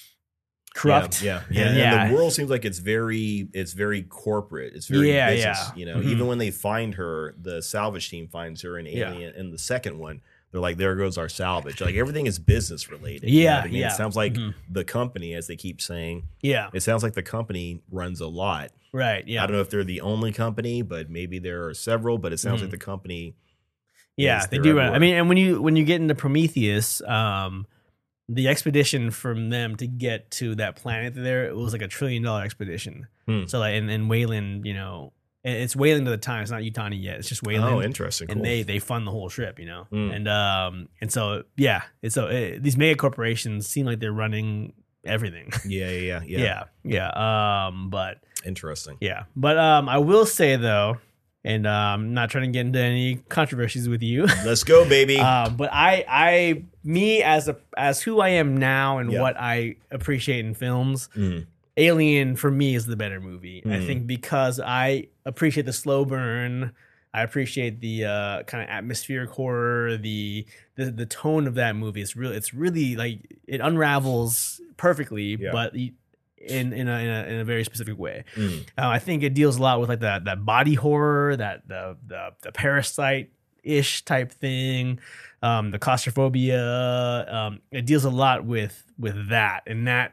corrupt. Yeah, yeah, And yeah. yeah. And the world seems like it's very, it's very corporate. It's very Yeah, business. yeah. You know, Mhm. even when they find her, the salvage team finds her in Yeah. Alien. In the second one, they're like, "There goes our salvage." Like everything is business related. you know Yeah, what I mean, yeah. It sounds like Mhm. the company, as they keep saying, Yeah. it sounds like the company runs a lot. Right. Yeah. I don't know if they're the only company, but maybe there are several. But it sounds Mhm. like the company. Yeah, is- they they're do. Run. I everywhere. mean, and when you when you get into Prometheus, um, the expedition from them to get to that planet there, it was like a trillion dollar expedition. Hmm. So like, and, and Wayland, you know, and it's Wayland at the time. It's not Yutani yet. It's just Wayland. Oh, interesting. Cool. and they they fund the whole trip, you know. Mm. And um and so yeah, it's so uh, these mega corporations seem like they're running everything. yeah, yeah, yeah, yeah. yeah, yeah. Um, but Interesting. yeah, but um, I will say though, and um, I'm not trying to get into any controversies with you. Let's go, baby. Um, but I, I, me as a as who I am now and Yeah. what I appreciate in films, Mm. Alien for me is the better movie. I Mhm. think because I appreciate the slow burn. I appreciate the uh, kind of atmospheric horror, the, the the tone of that movie. It's really, it's really like it unravels perfectly, Yeah. but in in a, in a in a very specific way. Mm. Uh, I think it deals a lot with like that that body horror, that the the, the parasite ish type thing, um, the claustrophobia. Um, it deals a lot with with that, and that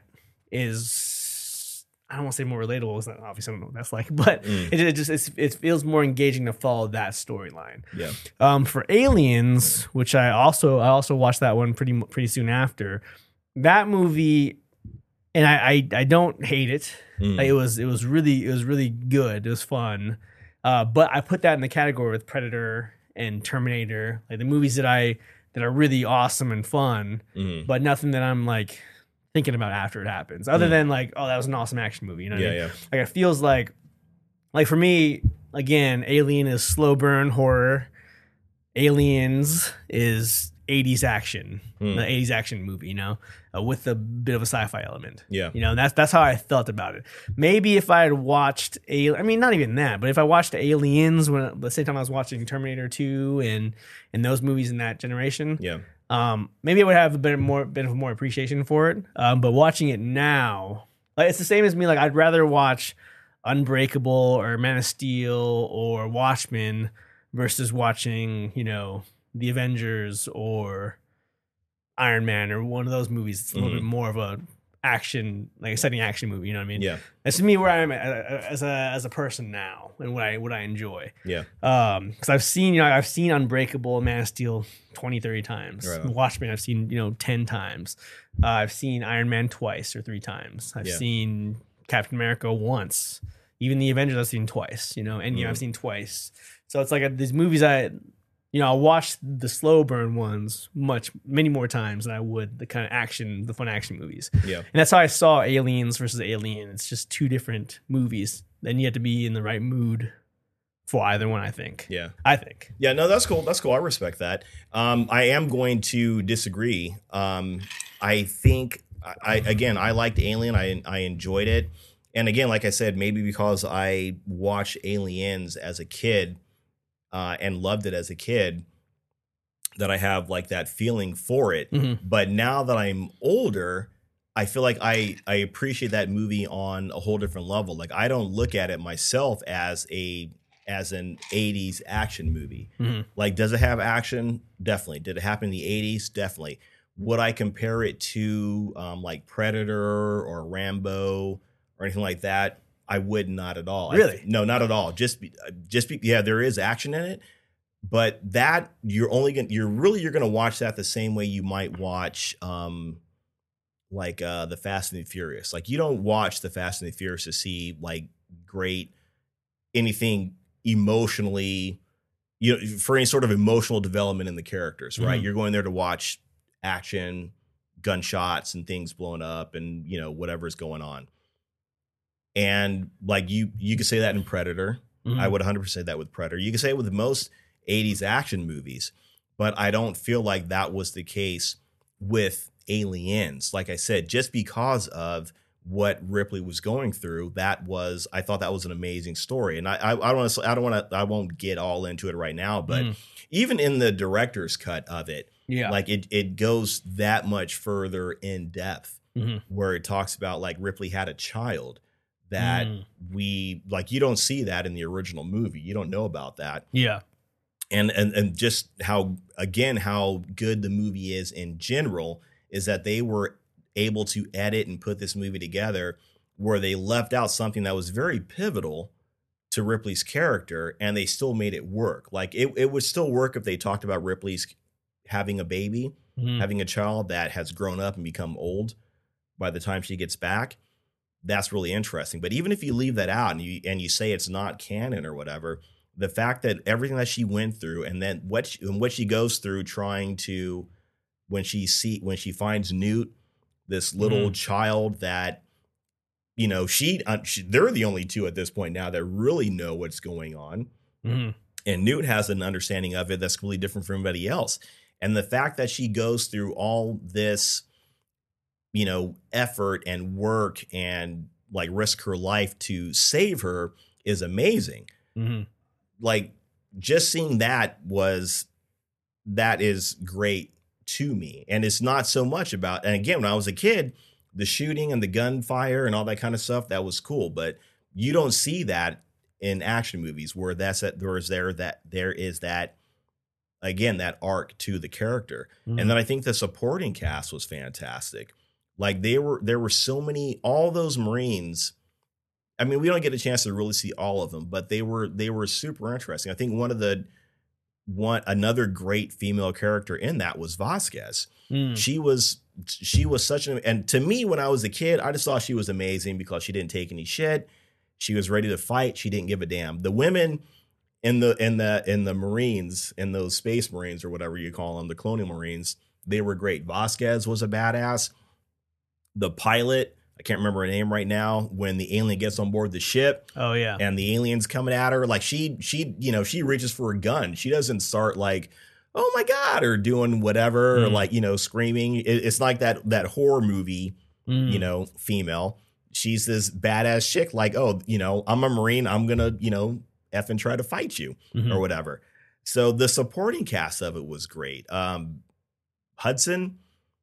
is I don't want to say more relatable. It's not obviously I don't know what that's like, but Mm. it, it just it's, it feels more engaging to follow that storyline. Yeah. Um, for Aliens, which I also I also watched that one pretty pretty soon after that movie, and I I, I don't hate it. Mm. Like, it was it was really it was really good. It was fun, uh, but I put that in the category with Predator and Terminator, like the movies that I that are really awesome and fun, Mm. but nothing that I'm like thinking about after it happens. Other Mm. than like, oh, that was an awesome action movie. You know what Yeah, I mean? yeah. Like it feels like like for me again, Alien is slow burn horror. Aliens is eighties action, Hmm. the eighties action movie, you know, uh, with a bit of a sci-fi element. Yeah. You know, that's that's how I felt about it. Maybe if I had watched a, I mean, not even that, but if I watched Aliens when at the same time I was watching Terminator two and and those movies in that generation, Yeah. um, maybe I would have a bit more bit of more appreciation for it. Um, but watching it now, like it's the same as me. Like I'd rather watch Unbreakable or Man of Steel or Watchmen versus watching, you know, The Avengers or Iron Man or one of those movies. It's a little Mhm. bit more of a action, like a setting action movie. You know what I mean? Yeah. That's me where I am as a as a person now and what I what I enjoy. Yeah. Um, because I've seen, you know, I've seen Unbreakable, Man of Steel twenty, thirty times. Right. Watchmen, I've seen, you know, ten times. Uh, I've seen Iron Man twice or three times. I've Yeah. seen Captain America once. Even the Avengers I've seen twice. You know, Endgame Mhm. I've seen twice. So it's like a, these movies I, you you know, I watched the slow burn ones much, many more times than I would the kind of action, the fun action movies. Yeah. And that's how I saw Aliens versus Alien. It's just two different movies. And you have to be in the right mood for either one, I think. Yeah. I think. Yeah, no, that's cool. That's cool. I respect that. Um, I am going to disagree. Um, I think, I again, I liked Alien. I I enjoyed it. And again, like I said, maybe because I watched Aliens as a kid uh, and loved it as a kid, that I have like that feeling for it. Mm-hmm. But now that I'm older, I feel like I, I appreciate that movie on a whole different level. Like I don't look at it myself as a as an eighties action movie. Mm-hmm. Like, does it have action? Definitely. Did it happen in the eighties? Definitely. Would I compare it to um, like Predator or Rambo or anything like that? I would not at all. Really? I, no, not at all. Just, be, just be, yeah, there is action in it, but that you're only gonna, you're really, you're gonna watch that the same way you might watch, um, like uh, the Fast and the Furious. Like, you don't watch the Fast and the Furious to see like great anything emotionally, you know, for any sort of emotional development in the characters, right? Mm-hmm. You're going there to watch action, gunshots, and things blowing up, and you know whatever's going on. And like you, you could say that in Predator. Mm-hmm. I would one hundred percent say that with Predator. You could say it with most eighties action movies, but I don't feel like that was the case with Aliens. Like I said, just because of what Ripley was going through, that was, I thought that was an amazing story. And I, I, I don't want to, I don't want to, I won't get all into it right now, but Mm. even in the director's cut of it, Yeah. like it, it goes that much further in depth, Mm-hmm. where it talks about like Ripley had a child that Mm. we like, you don't see that in the original movie. You don't know about that. Yeah. And, and, and just how, again, how good the movie is in general is that they were able to edit and put this movie together where they left out something that was very pivotal to Ripley's character, and they still made it work. Like it, it would still work if they talked about Ripley's having a baby, Mm-hmm. having a child that has grown up and become old by the time she gets back. That's really interesting. But even if you leave that out and you and you say it's not canon or whatever, the fact that everything that she went through, and then what she, and what she goes through trying to, when she see when she finds Newt, this little Mhm. child that, you know, she, uh, she they're the only two at this point now that really know what's going on. Mm-hmm. And Newt has an understanding of it that's completely different from everybody else. And the fact that she goes through all this, you know, effort and work and like risk her life to save her is amazing. Mm-hmm. Like just seeing that was, that is great to me. And it's not so much about, and again, when I was a kid, the shooting and the gunfire and all that kind of stuff, that was cool. But you don't see that in action movies where that's that there is there that there is that, again, that arc to the character. Mm-hmm. And then I think the supporting cast was fantastic. Like they were, there were so many, all those Marines. I mean, we don't get a chance to really see all of them, but they were, they were super interesting. I think one of the, one, another great female character in that was Vasquez. Mm. She was, she was such an, and to me, when I was a kid, I just thought she was amazing because she didn't take any shit. She was ready to fight. She didn't give a damn. The women in the, in the, in the Marines, in those space Marines or whatever you call them, the Colonial Marines, they were great. Vasquez was a badass. The pilot, I can't remember her name right now, when the alien gets on board the ship Oh yeah. and the alien's coming at her, like she, she, you know, she reaches for a gun. She doesn't start like, oh my God, or doing whatever, Mm. or like, you know, screaming. It, it's like that, that horror movie, Mm. you know, female. She's this badass chick, like, oh, you know, I'm a Marine. I'm going to, you know, F and try to fight you Mhm. or whatever. So the supporting cast of it was great. Um, Hudson,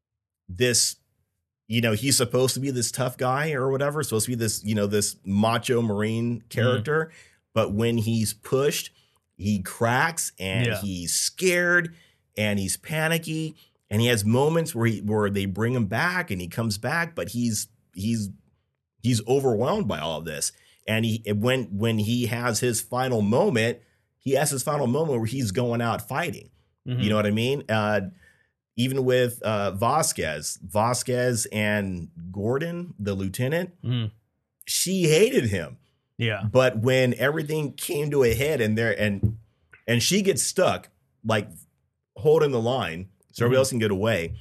this, you know, he's supposed to be this tough guy or whatever, supposed to be this, you know, this macho Marine character. Mm. But when he's pushed, he cracks and Yeah. he's scared and he's panicky. And he has moments where he, where they bring him back and he comes back, but he's, he's, he's overwhelmed by all of this. And he, when, when he has his final moment, he has his final moment where he's going out fighting. Mm-hmm. You know what I mean? Uh, Even with uh, Vasquez, Vasquez and Gordon, the lieutenant, Mm. she hated him. Yeah. But when everything came to a head and there and and she gets stuck, like holding the line so everybody Mhm. else can get away.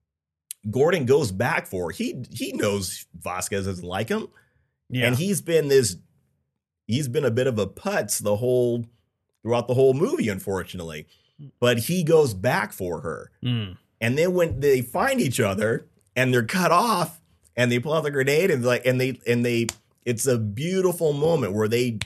Gordon goes back for her. he he knows Vasquez doesn't like him, Yeah. and he's been this he's been a bit of a putz the whole throughout the whole movie, unfortunately. But he goes back for her, Mm. and then when they find each other and they're cut off, and they pull out the grenade, and like and they and they it's a beautiful moment where they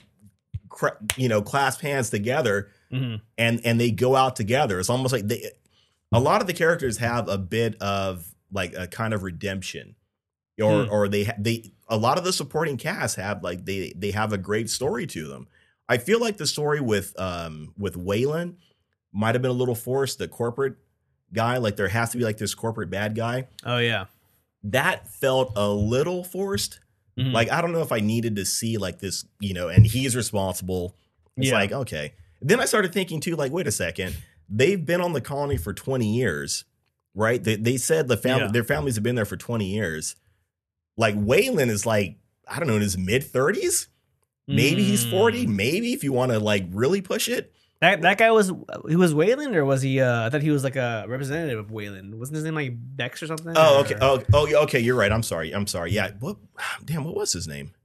you know clasp hands together. Mm-hmm. and and they go out together. It's almost like they a lot of the characters have a bit of like a kind of redemption, or Hmm. or they ha- they a lot of the supporting cast have like they they have a great story to them. I feel like the story with um with Waylon might have been a little forced. The corporate guy, like there has to be like this corporate bad guy, Oh yeah. that felt a little forced. Mhm. Like I don't know if I needed to see like this, you know, and he's responsible. It's Yeah. like, okay. Then I started thinking too, like, wait a second. They've been on the colony for twenty years, right? They, they said the family, Yeah. their families have been there for twenty years. Like Waylon is like, I don't know, in his mid thirties. Maybe he's forty. Mm. Maybe if you want to like really push it. That that guy was he was Wayland, or was he? Uh, I thought he was like a representative of Wayland. Wasn't his name like Bex or something? Oh, Or- okay. Oh, oh, yeah, okay. You're right. I'm sorry. I'm sorry. Yeah. What? Damn. What was his name?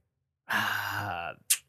Ah,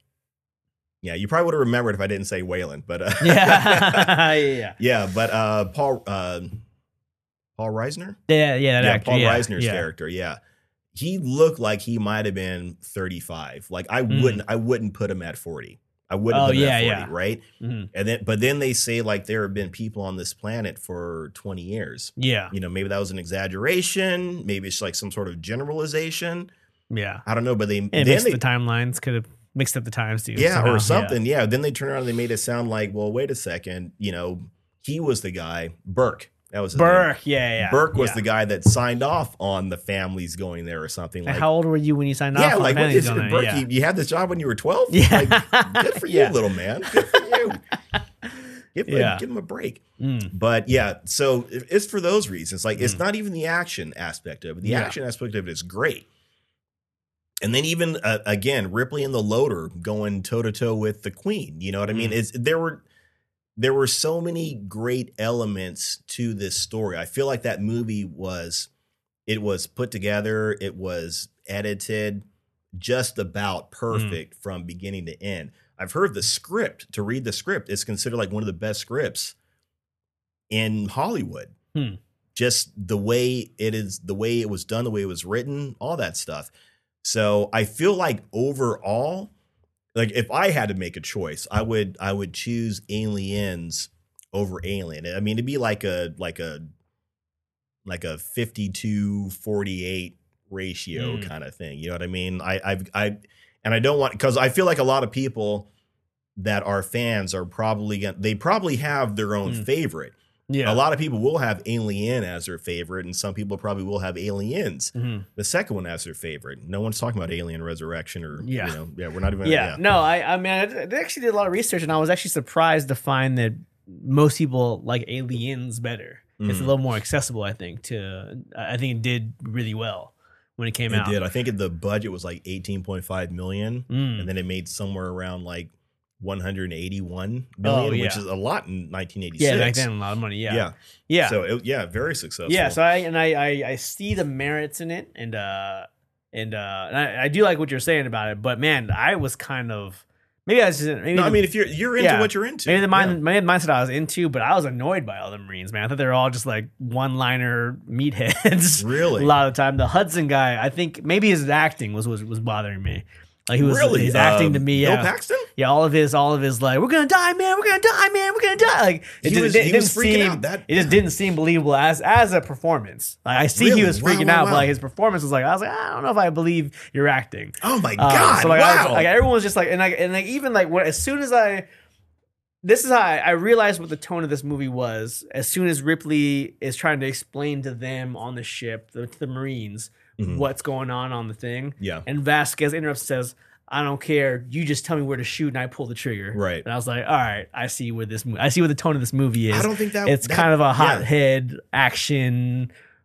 Yeah, you probably would have remembered if I didn't say Waylon, but uh, yeah, yeah, yeah. But uh, Paul uh, Paul Reisner. yeah, yeah. That yeah, actor, Paul yeah, Reisner's yeah. character. Yeah, he looked like he might have been thirty-five. Like I Mm. wouldn't, I wouldn't put him at forty. I wouldn't Oh, put him yeah, at forty, yeah. right? Mhm. And then, but then they say like there have been people on this planet for twenty years. Yeah, You know, maybe that was an exaggeration. Maybe it's like some sort of generalization. yeah. I don't know, but they It then mixed they, the timelines. Could have mixed up the times too. yeah, somehow. or something. Yeah. Then they turned around and they made it sound like, well, wait a second. You know, he was the guy, Burke. That was his name. Burke, yeah, yeah. Burke was yeah. the guy that signed off on the families going there or something And like. how old were you when you signed yeah, off? like on what is Fanny's it, on Burke? Yeah. You, you had this job when you were twelve. Yeah. Like, good for you, Yeah. little man. Good for you. Give, him, Yeah. give him a break. Mm. But yeah, so it- it's for those reasons. Like, it's not even the action aspect of it. The Yeah. action aspect of it is great. And then even uh, again, Ripley and the Loader going toe to toe with the Queen. You know what I mean? Mm. It's there were there were so many great elements to this story. I feel like that movie was it was put together, it was edited just about perfect from beginning to end. I've heard the script, to read the script is considered like one of the best scripts in Hollywood. Hmm. Just the way it is, the way it was done, the way it was written, all that stuff. So I feel like overall, like if I had to make a choice, I would I would choose Aliens over Alien. I mean, it'd be like a like a like a fifty-two forty-eight ratio Mm. kind of thing. You know what I mean? I I've I and I don't want because I feel like a lot of people that are fans are probably gonna they probably have their own Mm. favorite. Yeah. A lot of people will have Alien as their favorite, and some people probably will have Aliens, Mhm. the second one, as their favorite. No one's talking about Alien Resurrection or, Yeah. you know, yeah, we're not even, Yeah. yeah. No, I, I mean, I did- I actually did a lot of research, and I was actually surprised to find that most people like Aliens better. It's a Mhm. little more accessible, I think. To I think it did really well when it came It out. did. I think the budget was like eighteen point five million, Mm. and then it made somewhere around like one hundred eighty-one million, Oh, yeah. which is a lot in nineteen eighty-six. Yeah, back then a lot of money. Yeah, Yeah. yeah, So, it, yeah, very successful. yeah. So I and I, I I see the merits in it, and uh and uh and I, I do like what you're saying about it. But man, I was kind of maybe I was just maybe no, the, I mean, if you're you're into yeah. what you're into, maybe the mind yeah. maybe the mindset I was into, but I was annoyed by all the Marines. Man, I thought they were all just like one liner meatheads. Really? a lot of the time. The Hudson guy, I think maybe his acting was was, was bothering me. Like he was really his acting to Um, me. Bill Yeah, Paxton. yeah. All of his, all of his, like we're gonna die, man. We're gonna die, man. We're gonna die. Like it, He just, was- it he didn't was freaking seem. out. That- it just didn't seem believable as as a performance. Like I see Really? he was Wow, freaking wow, out, wow. but like his performance was like I was like I don't know if I believe you're acting. Oh my Um, god! so like, I was, wow. like everyone was just like, and like, and like even like when as soon as I, this is how I, I realized what the tone of this movie was. As soon as Ripley is trying to explain to them on the ship, the, to the Marines, Mhm. what's going on on the thing, Yeah. and Vasquez interrupts and says, "I don't care. You just tell me where to shoot, and I pull the trigger." Right. And I was like, "All right, I see where this. mo- I see what the tone of this movie is. I don't think that it's that- kind of a yeah. hothead action."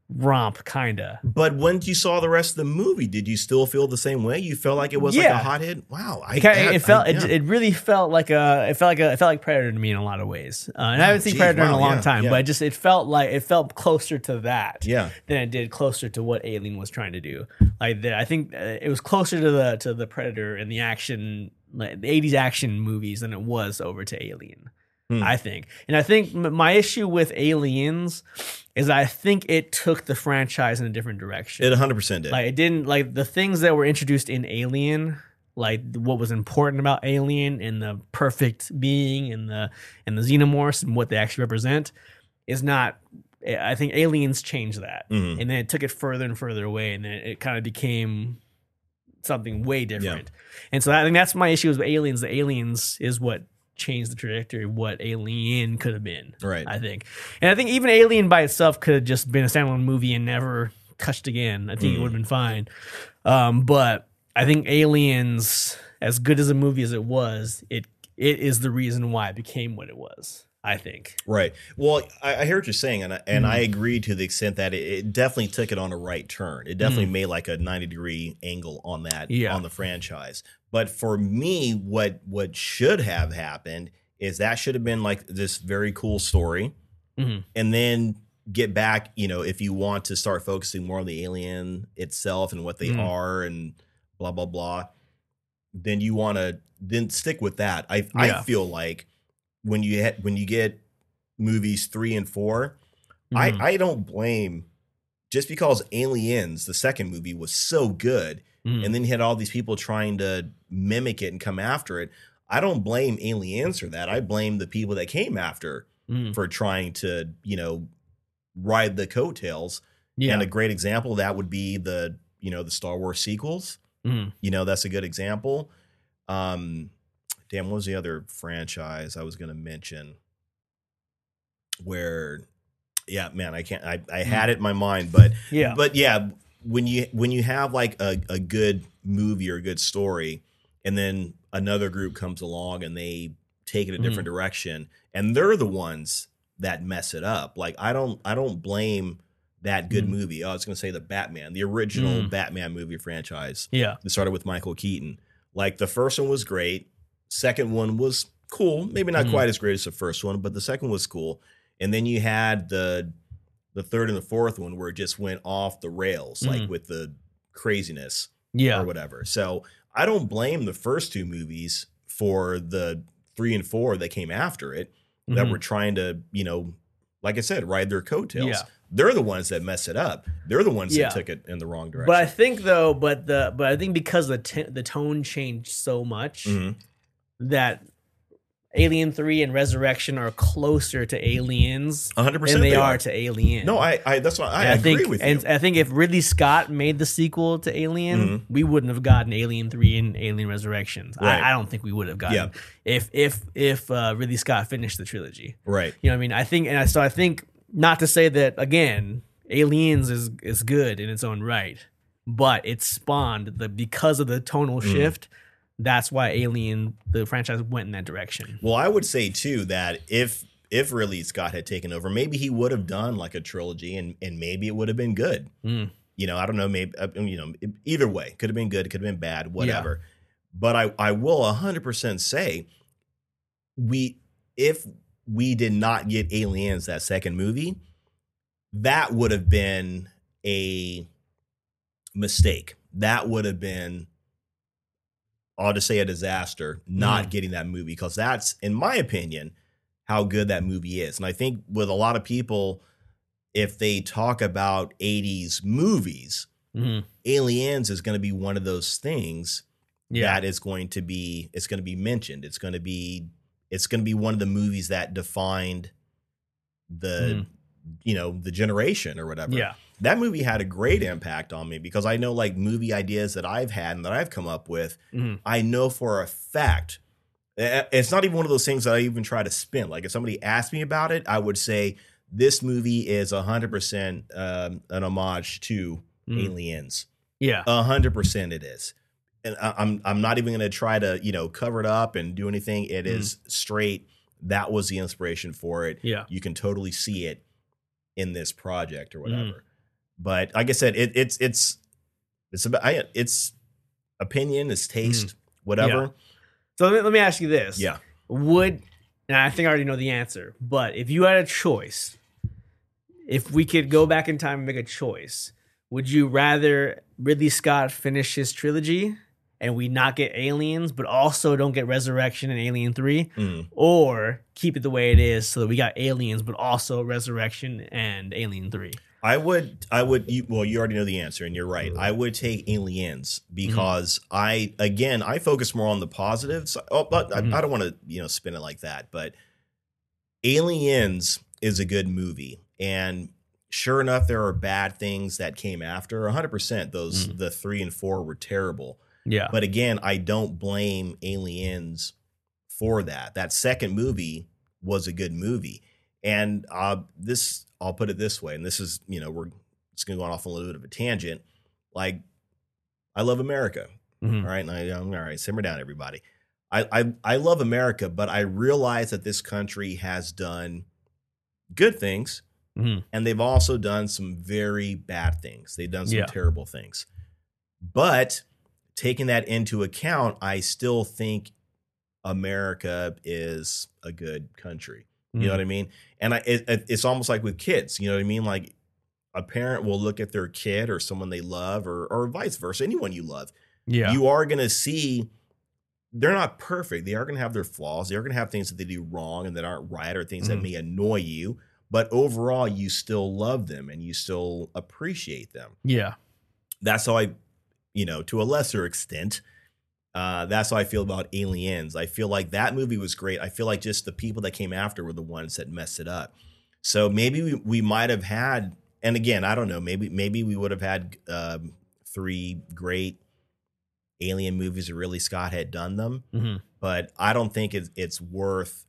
romp, kinda. But when you saw the rest of the movie, did you still feel the same way? You felt like it was like Yeah. a hot hit? Wow. I, It, kinda, I- it felt I- it, yeah. it really felt like a it felt like a it felt like Predator to me in a lot of ways. Uh, and I haven't seen geez, Predator in a wow, long yeah, time, yeah. but it just it felt like it felt closer to that Yeah. than it did closer to what Alien was trying to do. Like the, I think uh, it was closer to the to the Predator and the action, like the eighties action movies than it was over to Alien. Hmm. I think, and I think m- my issue with Aliens is I think it took the franchise in a different direction. It one hundred percent did. Like it didn't like the things that were introduced in Alien, like what was important about Alien and the perfect being and the and the xenomorphs and what they actually represent is not. I think Aliens changed that, Mhm. and then it took it further and further away, and then it kind of became something way different. And so I think that's my issue with Aliens. The Aliens is what changed the trajectory of what Alien could have been. Right. I think, and I think even Alien by itself could have just been a standalone movie and never touched again. I think it Mm. would have been fine. Um, but I think Aliens, as good as a movie as it was, it it is the reason why it became what it was. I think. Right. Well, I, I hear what you're saying, and I, and Mm-hmm. I agree to the extent that it, it definitely took it on a right turn. It definitely made like a ninety degree angle on that Mm. Yeah. on the franchise. But for me, what what should have happened is that should have been like this very cool story, Mhm. and then get back. You know, if you want to start focusing more on the alien itself and what they Mhm. are and blah blah blah, then you want to then stick with that. I I Yeah. feel like when you ha- when you get movies three and four, Mhm. I I don't blame just because Aliens, the second movie, was so good, Mhm. and then you had all these people trying to mimic it and come after it. I don't blame Aliens for that. I blame the people that came after Mhm. for trying to, you know, ride the coattails. Yeah. And a great example of that would be the, you know, the Star Wars sequels. Mhm. You know, that's a good example. Um, damn, what was the other franchise I was going to mention? Where, yeah, man, I can't. I, I had it in my mind, but Yeah. but yeah, when you when you have like a, a good movie or a good story, and then another group comes along and they take it a different direction, and they're the ones that mess it up. Like I don't I don't blame that good Mhm. movie. I was going to say the Batman, the original Mm. Batman movie franchise. Yeah. It started with Michael Keaton. Like the first one was great. Second one was cool. Maybe not Mhm. quite as great as the first one, but the second was cool. And then you had the the third and the fourth one where it just went off the rails, like Mhm. with the craziness Yeah. or whatever. So I don't blame the first two movies for the three and four that came after it that Mhm. were trying to, you know, like I said, ride their coattails. Yeah. They're the ones that mess it up. They're the ones Yeah. that took it in the wrong direction. But I think though, but the but I think because the t- the tone changed so much Mhm. that Alien three and Resurrection are closer to Aliens one hundred than percent they, they are are. to Alien. No, I, I that's what I, And I agree think, with and you. I think if Ridley Scott made the sequel to Alien, Mhm. we wouldn't have gotten Alien three and Alien Resurrections. Right. I, I don't think we would have gotten Yeah. if if if uh, Ridley Scott finished the trilogy. Right. You know what I mean? I think, and I, so I think not to say that again, Aliens is is good in its own right, but it spawned the because of the tonal Mm. shift. That's why Alien, the franchise, went in that direction. Well, I would say too that if if Ridley Scott had taken over, maybe he would have done like a trilogy, and and maybe it would have been good. Mm. You know, I don't know. Maybe uh, you know, either way, could have been good, could have been bad, whatever. But I I will a hundred percent say we if we did not get Aliens, that second movie, that would have been a mistake. That would have been, I'll just say, a disaster not Mm. getting that movie, because that's, in my opinion, how good that movie is. And I think with a lot of people, if they talk about eighties movies, Mhm. Aliens is going to be one of those things Yeah. that is going to be, it's going to be mentioned. It's going to be, it's going to be one of the movies that defined the, Mhm. you know, the generation or whatever. Yeah. That movie had a great impact on me, because I know like movie ideas that I've had and that I've come up with, Mhm. I know for a fact, eh, it's not even one of those things that I even try to spin. Like if somebody asked me about it, I would say this movie is one hundred percent um, an homage to Mhm. Aliens. Yeah. A hundred percent it is. And I- I'm I'm not even going to try to, you know, cover it up and do anything. It Mm. is straight. That was the inspiration for it. Yeah. You can totally see it in this project or whatever. But like I said, it, it's it's it's about I, it's opinion, it's taste, Mm. whatever. Yeah. So let me, let me ask you this. Yeah. Would, and I think I already know the answer, but if you had a choice, if we could go back in time and make a choice, would you rather Ridley Scott finish his trilogy and we not get Aliens, but also don't get Resurrection and Alien three, Mm. or keep it the way it is so that we got Aliens, but also Resurrection and Alien three? I would, I would, you, well, you already know the answer, and you're right. I would take Aliens because Mm-hmm. I, again, I focus more on the positives. Oh, but Mhm. I, I don't want to, you know, spin it like that. But Aliens is a good movie, and sure enough, there are bad things that came after. one hundred percent, those Mm. the three and four were terrible. Yeah. But again, I don't blame Aliens for that. That second movie was a good movie. And uh, this, I'll put it this way, and this is, you know, we're it's going to go off on a little bit of a tangent. Like, I love America. Mhm. All right. And I, I'm, all right, simmer down, everybody. I, I, I love America, but I realize that this country has done good things, Mhm. and they've also done some very bad things. They've done some Yeah. terrible things. But taking that into account, I still think America is a good country. You know what I mean? And I, it, it- it's almost like with kids. You know what I mean? Like a parent will look at their kid or someone they love, or or vice versa, anyone you love. Yeah. You are going to see they're not perfect. They are going to have their flaws. They are going to have things that they do wrong and that aren't right, or things Mhm. that may annoy you. But overall, you still love them and you still appreciate them. yeah. That's how I, you know, to a lesser extent, uh, that's how I feel about Aliens. I feel like that movie was great. I feel like just the people that came after were the ones that messed it up. So maybe we, we might have had, and again, I don't know, maybe maybe we would have had um, three great Alien movies if Ridley Scott had done them. hmm But I don't think it's, it's worth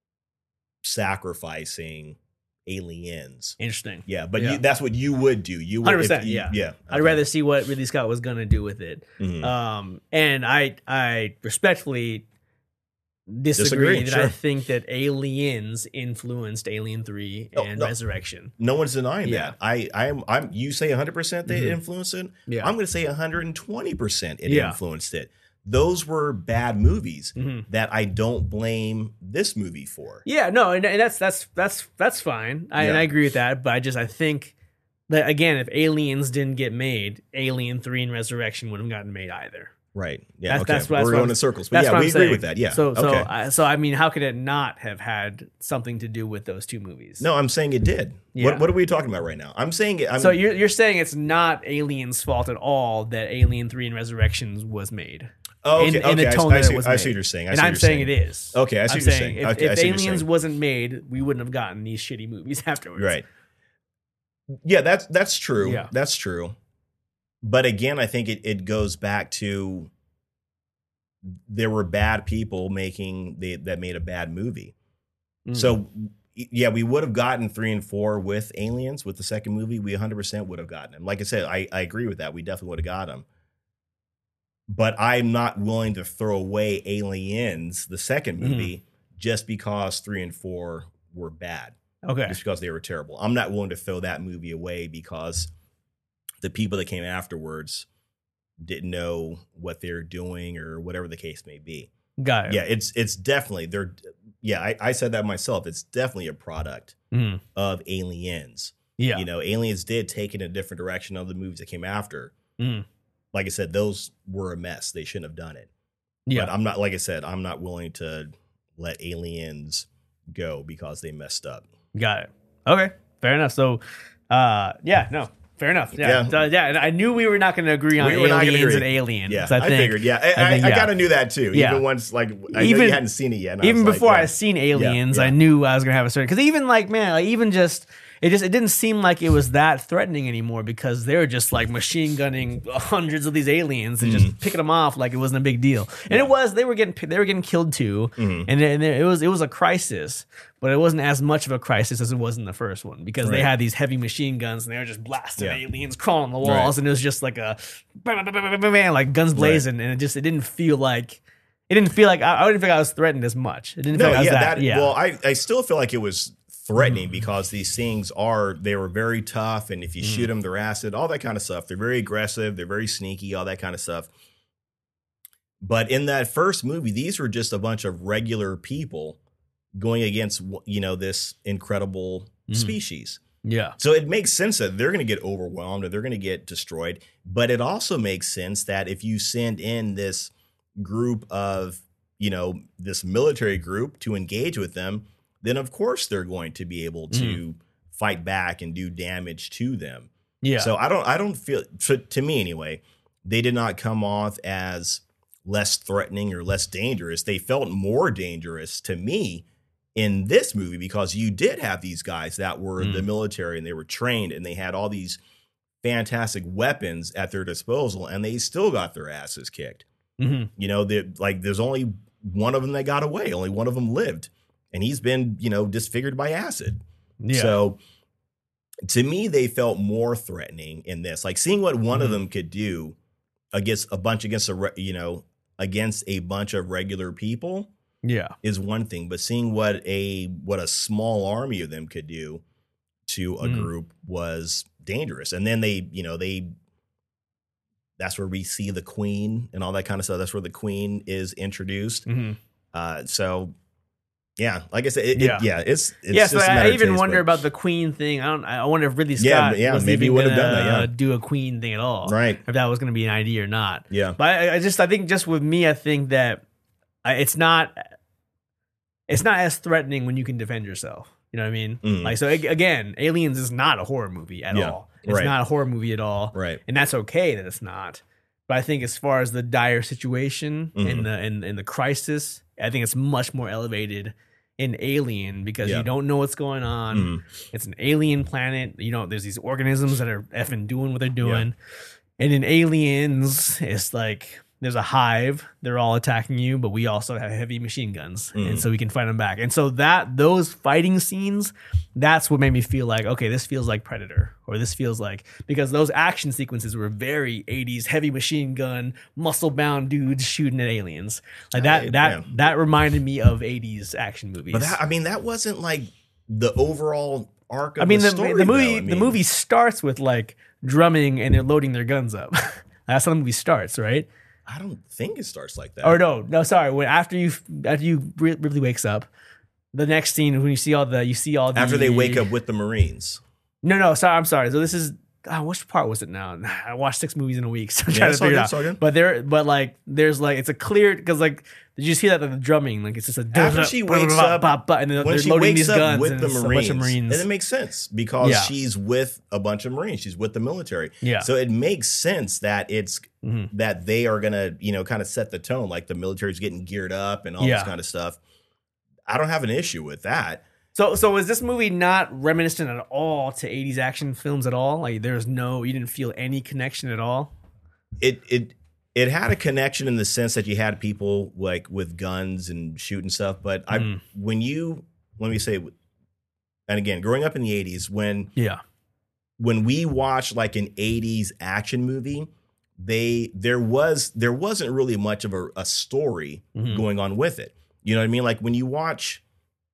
sacrificing Aliens. Interesting. Yeah, but Yeah. You, that's what you would do. You would, one hundred if percent, you- yeah. yeah. I'd rather see what Ridley Scott was gonna do with it. Mhm. Um, and I I respectfully disagree, Disagree, that I sure. think that Aliens influenced Alien three No, and no. Resurrection. No one's denying Yeah. that. I, I'm, I'm. You say one hundred percent they Mhm. influenced it. Yeah. I'm going to say one hundred twenty percent it Yeah. influenced it. Those were bad movies Mhm. that I don't blame this movie for. Yeah, no, and, and that's that's that's that's fine. I, and Yeah. I agree with that. But I just I think that again, if Aliens didn't get made, Alien three and Resurrection wouldn't have gotten made either. Right. Yeah. That's- okay. that's what- that's We're what going I'm- in circles, but That's yeah, what we I'm agree saying. with that. Yeah. So so okay. I, so I mean, how could it not have had something to do with those two movies? No, I'm saying it did. Yeah. What, what are we talking about right now? I'm saying it. I'm, So you're you're saying it's not Aliens' fault at all that Alien three and Resurrections was made. oh, okay. in- in okay. the I, tone I that see, it was I see made. what you're saying. I And see what I'm you're saying it is. Okay, I see I'm what you're saying saying. if, Okay, I if see what you're Aliens saying. wasn't made, we wouldn't have gotten these shitty movies afterwards. Right. Yeah, that's that's true. Yeah. That's true. But again, I think it, it goes back to there were bad people making they, that made a bad movie. Mm. So yeah, we would have gotten three and four with Aliens with the second movie. We one hundred percent would have gotten them. Like I said, I, I agree with that. We definitely would have got them. But I'm not willing to throw away Aliens, the second Mhm. movie, just because three and four were bad. okay. Just because they were terrible. I'm not willing to throw that movie away because the people that came afterwards didn't know what they were doing or whatever the case may be. Got it. Yeah, it's it's definitely they're yeah, I, I said that myself. It's definitely a product Mhm. of Aliens. Yeah. You know, Aliens did take in a different direction of the movies that came after. Mhm. Like I said, those were a mess. They shouldn't have done it. Yeah. But I'm not like I said, I'm not willing to let Aliens go because they messed up. Got it. Okay. Fair enough. So, uh, yeah, no, fair enough. Yeah. Yeah. So, yeah. And I knew we were not going to agree on We were not gonna Aliens agree. and Aliens. Yeah, I, I, think, figured. Yeah, I, I I, think, I, yeah. kind of knew that too. Yeah. Even once, like, I Even- know you hadn't seen it yet. and I even was like, before yeah. I seen Aliens, yeah. I knew I was gonna have a certain. Because even like man, like even just it just it didn't seem like it was that threatening anymore because they were just like machine gunning hundreds of these aliens and Mm-hmm. just picking them off like it wasn't a big deal. And it was. They were getting they were getting killed too, Mhm. and, and it was it was a crisis, but it wasn't as much of a crisis as it was in the first one because they Right. had these heavy machine guns and they were just blasting Yeah. aliens crawling on the walls, Right. and it was just like a like guns blazing, and it just it didn't feel like. It didn't feel like I, I didn't think I was threatened as much. It didn't feel No, like I was yeah, that, that. yeah. Well, I, I still feel like it was threatening because these things are, they were very tough. And if you shoot them, they're acid, all that kind of stuff. They're very aggressive. They're very sneaky, all that kind of stuff. But in that first movie, these were just a bunch of regular people going against, you know, this incredible mm. species. Yeah. So it makes sense that they're going to get overwhelmed or they're going to get destroyed. But it also makes sense that if you send in this group of, you know, this military group to engage with them, then of course they're going to be able to mm. fight back and do damage to them. Yeah. So I don't, I don't feel, to, to me anyway, they did not come off as less threatening or less dangerous. They felt more dangerous to me in this movie because you did have these guys that were mm. the military and they were trained and they had all these fantastic weapons at their disposal and they still got their asses kicked. Mm-hmm. You know, like there's only one of them that got away. Only one of them lived and he's been, you know, disfigured by acid. Yeah. So to me, they felt more threatening in this, like seeing what one mm. of them could do against a bunch against a, you know, against a bunch of regular people, yeah, is one thing. But seeing what a what a small army of them could do to a mm. group was dangerous. And then they, you know, they that's where we see the Queen and all that kind of stuff. That's where the Queen is introduced. Mm-hmm. Uh, so. Yeah, like I said, it, yeah, it, yeah, it's, it's yeah. So just I, I even taste, wonder but, about the Queen thing. I don't. I wonder if Ridley Scott, yeah, yeah, was maybe even would have gonna, done that. Yeah, do a Queen thing at all, right? If that was going to be an idea or not. Yeah, but I, I just, I think, just with me, I think that I, it's not, it's not as threatening when you can defend yourself. You know what I mean? Mm. Like, so again, Aliens is not a horror movie at yeah, all. It's right. not a horror movie at all, right? And that's okay that it's not. But I think as far as the dire situation mm-hmm. and the and, and the crisis, I think it's much more elevated in Alien because yeah. you don't know what's going on. Mm. It's an alien planet. You know, there's these organisms that are effing doing what they're doing. Yeah. And in Aliens, it's like there's a hive. They're all attacking you, but we also have heavy machine guns. Mm. And so we can fight them back. And so that those fighting scenes, that's what made me feel like, okay, this feels like Predator. Or this feels like, because those action sequences were very eighties, heavy machine gun, muscle-bound dudes shooting at aliens. Like that, that, yeah. that reminded me of eighties action movies. But that, I mean, that wasn't like the overall arc of I mean, the, the story. The movie, though. I mean, the movie starts with like drumming and they're loading their guns up. That's how the movie starts, right? I don't think it starts like that. Or no, no, sorry. When after you after you Ripley wakes up, the next scene when you see all the you see all the after they wake up with the Marines. No, no, sorry, I'm sorry. So this is oh, which part was it now? I watched six movies in a week, so I'm yeah, trying to figure good, it out. But there, but like, there's like it's a clear because like did you see that like, the drumming? Like it's just a after she wakes up, and then when they're she loading wakes these up guns with and the it's Marines, a bunch of Marines. And it makes sense because yeah. she's with a bunch of Marines. She's with the military. Yeah. So it makes sense that it's mm-hmm. that they are gonna you know kind of set the tone, like the military's getting geared up and all yeah. this kind of stuff. I don't have an issue with that. So, so is this movie not reminiscent at all to eighties action films at all? Like, there's no, you didn't feel any connection at all? It it it had a connection in the sense that you had people like with guns and shooting stuff. But I, mm. when you, let me say, and again, growing up in the eighties, when yeah, when we watched like an eighties action movie, they there was there wasn't really much of a, a story mm-hmm. going on with it. You know what I mean? Like when you watch.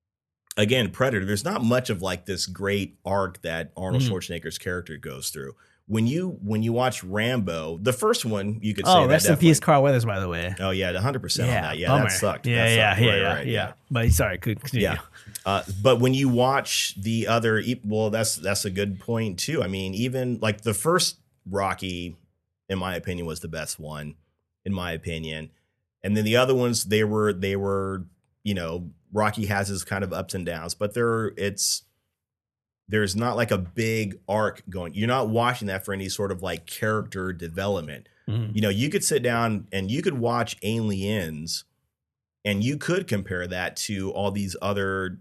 Again, Predator, there's not much of like this great arc that Arnold mm. Schwarzenegger's character goes through. When you when you watch Rambo, the first one, you could say oh, that rest in peace, Carl Weathers, by the way. Oh, yeah, one hundred percent yeah, on that. Yeah, bummer. that sucked. Yeah, that yeah, sucked. yeah, Right, yeah, right, yeah, yeah. But sorry, could continue. Yeah. Uh, but when you watch the other, well, that's that's a good point, too. I mean, even like the first Rocky, in my opinion, was the best one, in my opinion. And then the other ones, they were, they were, you know, Rocky has his kind of ups and downs, but there it's there's not like a big arc going. You're not watching that for any sort of like character development. Mm-hmm. You know, you could sit down and you could watch Aliens and you could compare that to all these other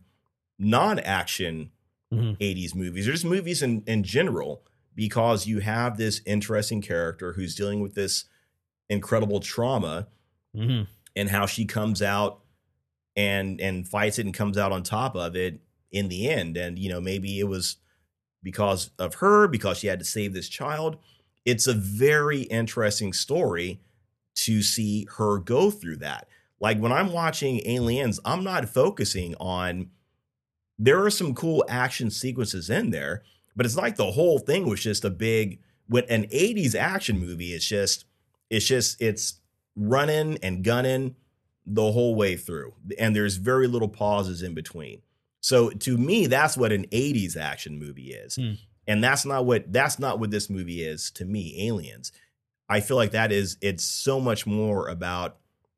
non-action mm-hmm. eighties movies or just movies in, in general, because you have this interesting character who's dealing with this incredible trauma mm-hmm. and how she comes out and and fights it and comes out on top of it in the end. And, you know, maybe it was because of her, because she had to save this child. It's a very interesting story to see her go through that. Like when I'm watching Aliens, I'm not focusing on there are some cool action sequences in there, but it's like the whole thing was just a big, when an eighties action movie is just, it's just, it's running and gunning the whole way through. And there's very little pauses in between. So to me, that's what an eighties action movie is. Hmm. And that's not what, that's not what this movie is to me, Aliens. I feel like that is, it's so much more about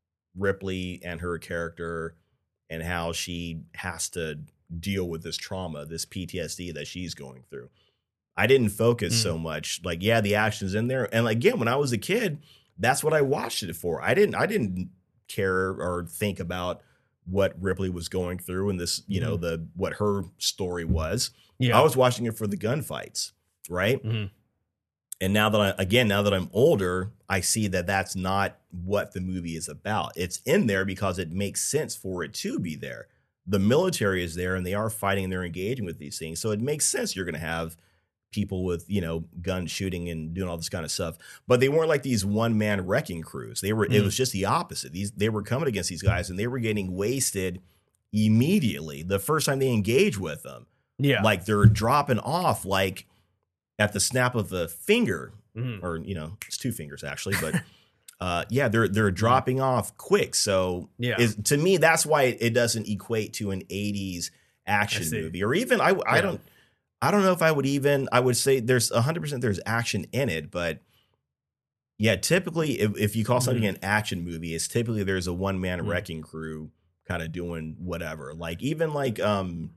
Ripley and her character and how she has to deal with this trauma, this P T S D that she's going through. I didn't focus mm. so much. Like, yeah, the action's in there. And again, when I was a kid, that's what I watched it for. I didn't, I didn't care or think about what Ripley was going through and this, you mm. know, the, what her story was. Yeah. I was watching it for the gunfights. Right. Mm-hmm. And now that I, again, now that I'm older, I see that that's not what the movie is about. It's in there because it makes sense for it to be there. The military is there and they are fighting and they're engaging with these things. So it makes sense you're going to have people with, you know, gun shooting and doing all this kind of stuff. But they weren't like these one man wrecking crews. They were, mm. it was just the opposite. These, they were coming against these guys and they were getting wasted immediately. The first time they engage with them. Yeah. Like they're dropping off like at the snap of the finger, mm. or, you know, it's two fingers actually, but uh, yeah, they're, they're dropping mm. off quick. So yeah. is, to me, that's why it doesn't equate to an eighties action movie or even, I, I yeah. don't, I don't know if I would even, I would say there's a hundred percent there's action in it, but yeah, typically if, if you call something mm. an action movie, it's typically there's a one man mm. wrecking crew kind of doing whatever. Like even like, um,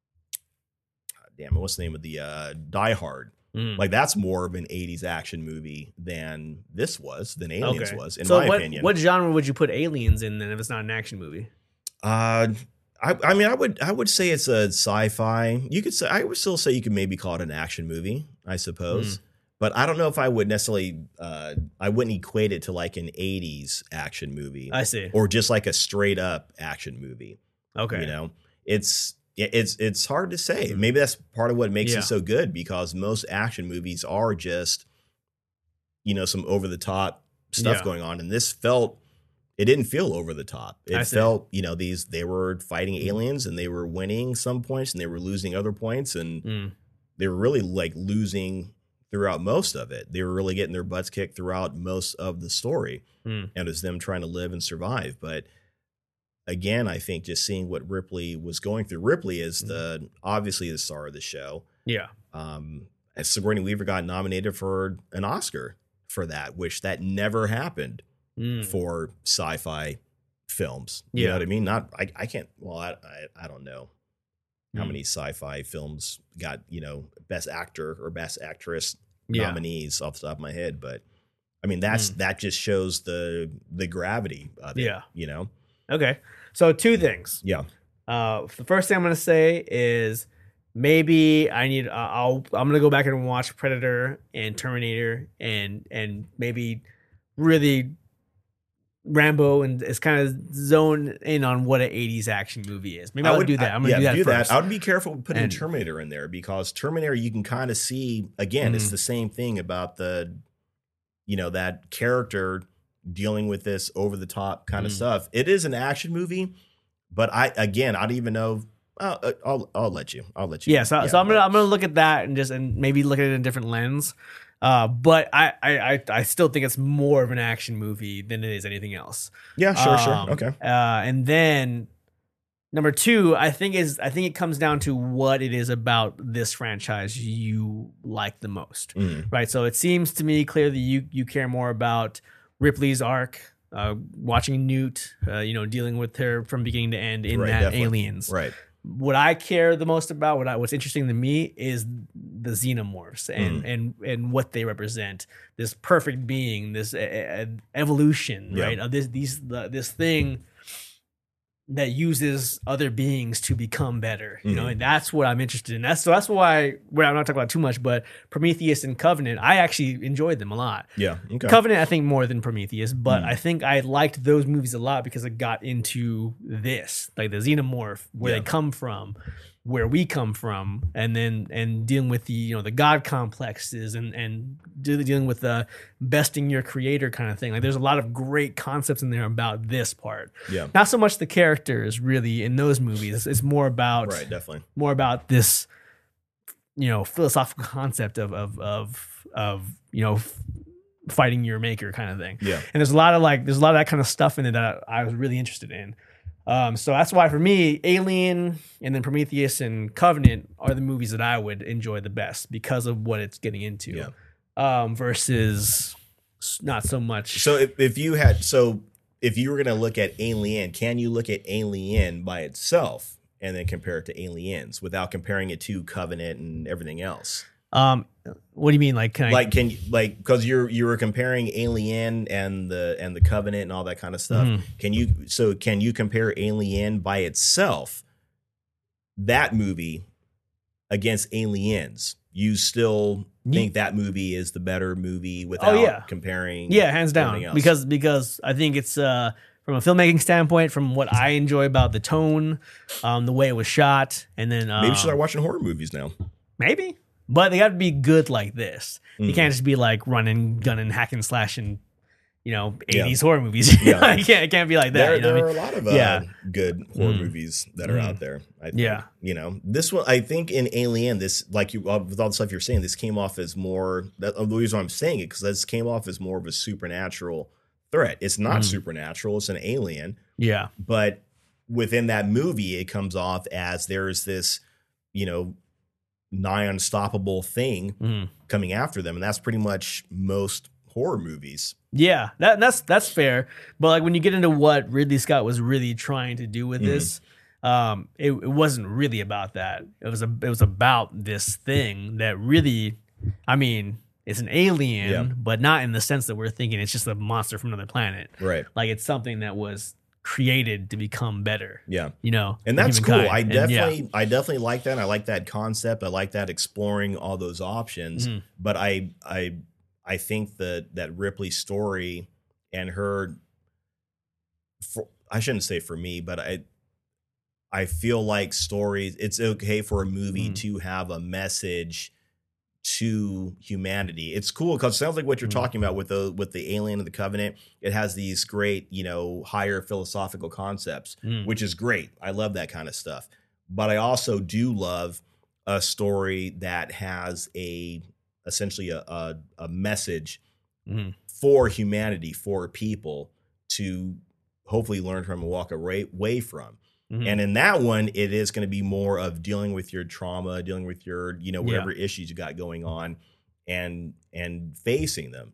damn it, what's the name of the uh, Die Hard? Mm. Like that's more of an eighties action movie than this was, than Aliens okay. was, in so my what, opinion. What genre would you put Aliens in then if it's not an action movie? Uh, I, I mean, I would I would say it's a sci-fi. You could say I would still say you could maybe call it an action movie, I suppose. Mm. But I don't know if I would necessarily. Uh, I wouldn't equate it to like an eighties action movie. I see, or just like a straight up action movie. Okay, you know, it's. It's it's hard to say. Maybe that's part of what makes yeah. it so good because most action movies are just, you know, some over the top stuff yeah. going on. And this felt, it didn't feel over the top. It felt, you know, these, they were fighting aliens and they were winning some points and they were losing other points. And mm. they were really like losing throughout most of it. They were really getting their butts kicked throughout most of the story. Mm. And it was them trying to live and survive. But again, I think just seeing what Ripley was going through. Ripley is the obviously the star of the show. Yeah. Um, and Sigourney Weaver got nominated for an Oscar for that, which that never happened mm. for sci-fi films. You yeah. know what I mean? Not I, I can't. Well, I, I I don't know how mm. many sci-fi films got, you know, best actor or best actress yeah. nominees off the top of my head, but I mean that's mm. that just shows the the gravity of it. Yeah. You know. Okay, so two things. Yeah. Uh, the first thing I'm going to say is maybe I need. Uh, I'll. I'm going to go back and watch Predator and Terminator and and maybe really Rambo and it's kind of zone in on what an eighties action movie is. Maybe I would do that. I'm going to yeah, do that do first. That. I would be careful putting and, Terminator in there because Terminator you can kind of see again. Mm-hmm. It's the same thing about the, you know, that character dealing with this over the top kind of mm. stuff. It is an action movie, but I again I don't even know. Uh, I'll I'll let you. I'll let you. Yeah, so, yeah, so I'm gonna I'm gonna look at that and just and maybe look at it in a different lens. Uh, but I, I I still think it's more of an action movie than it is anything else. Yeah, sure, um, sure, okay. Uh, and then number two, I think is I think it comes down to what it is about this franchise you like the most, mm. right? So it seems to me clear that you you care more about Ripley's arc, uh, watching Newt, uh, you know, dealing with her from beginning to end in right, that definitely. Aliens. Right. What I care the most about, what I, what's interesting to me, is the xenomorphs and mm. and and what they represent. This perfect being, this uh, evolution, yeah. right? Of this these the, this thing that uses other beings to become better, you mm-hmm. know, and that's what I'm interested in. That's so that's why well, I'm not talking about too much, but Prometheus and Covenant, I actually enjoyed them a lot. Yeah, okay. Covenant, I think more than Prometheus, but mm. I think I liked those movies a lot because it got into this, like the xenomorph, where yeah. they come from, where we come from, and then and dealing with the you know the God complexes and and de- dealing with the besting your creator kind of thing. Like there's a lot of great concepts in there about this part. Yeah. Not so much the characters really in those movies. It's more about Right, definitely. more about this you know philosophical concept of of of of you know f- fighting your maker kind of thing. Yeah. And there's a lot of like there's a lot of that kind of stuff in it that I was really interested in. Um, so that's why for me, Alien and then Prometheus and Covenant are the movies that I would enjoy the best because of what it's getting into. Yeah. Um, versus not so much. So if, if you had, so if you were going to look at Alien, can you look at Alien by itself and then compare it to Aliens without comparing it to Covenant and everything else? Um, what do you mean? Like, can I, Like, can you, like, because you're you were comparing Alien and the and the Covenant and all that kind of stuff. Mhm. Can you? So can you compare Alien by itself, that movie, against Aliens? You still think that movie is the better movie without yeah. comparing? yeah, hands down, everything else? because because I think it's uh from a filmmaking standpoint, from what I enjoy about the tone, um, the way it was shot, and then uh, maybe you should start watching horror movies now. maybe. But they got to be good like this. You Mhm. can't just be like running, gunning, hacking, slashing, you know, Yeah. eighties horror movies. Yeah. you can't, it can't be like that. There, you know there what I are mean? a lot of uh, Yeah. good horror Mm. movies that are Mm. out there. I think. Yeah. You know, this one, I think in Alien, this, like you, uh, with all the stuff you're saying, this came off as more, that, the reason why I'm saying it, because this came off as more of a supernatural threat. It's not Mm. supernatural, it's an alien. Yeah. But within that movie, it comes off as there's this, you know, nigh unstoppable thing Mm. coming after them. And that's pretty much most horror movies. Yeah, that, that's that's fair. But like when you get into what Ridley Scott was really trying to do with Mhm. this, um, it, it wasn't really about that. It was a it was about this thing that really, I mean, it's an alien, Yeah. but not in the sense that we're thinking it's just a monster from another planet. Right. Like it's something that was created to become better. Yeah. You know, And for that's cool. humankind. I And yeah. definitely, I definitely like that. I like that concept. I like that exploring all those options. Mhm. But I, I, I think that that Ripley's story and her, for, I shouldn't say for me, but I, I feel like stories. It's okay for a movie Mm. to have a message to humanity. It's cool because it sounds like what you're Mm. talking about with the with the Alien and the Covenant. It has these great, you know, higher philosophical concepts, Mm. which is great. I love that kind of stuff. But I also do love a story that has a essentially a a, a message Mhm. for humanity, for people to hopefully learn from and walk away, away from. Mhm. And in that one, it is going to be more of dealing with your trauma, dealing with your, you know, Yeah. whatever issues you got going on and and facing them.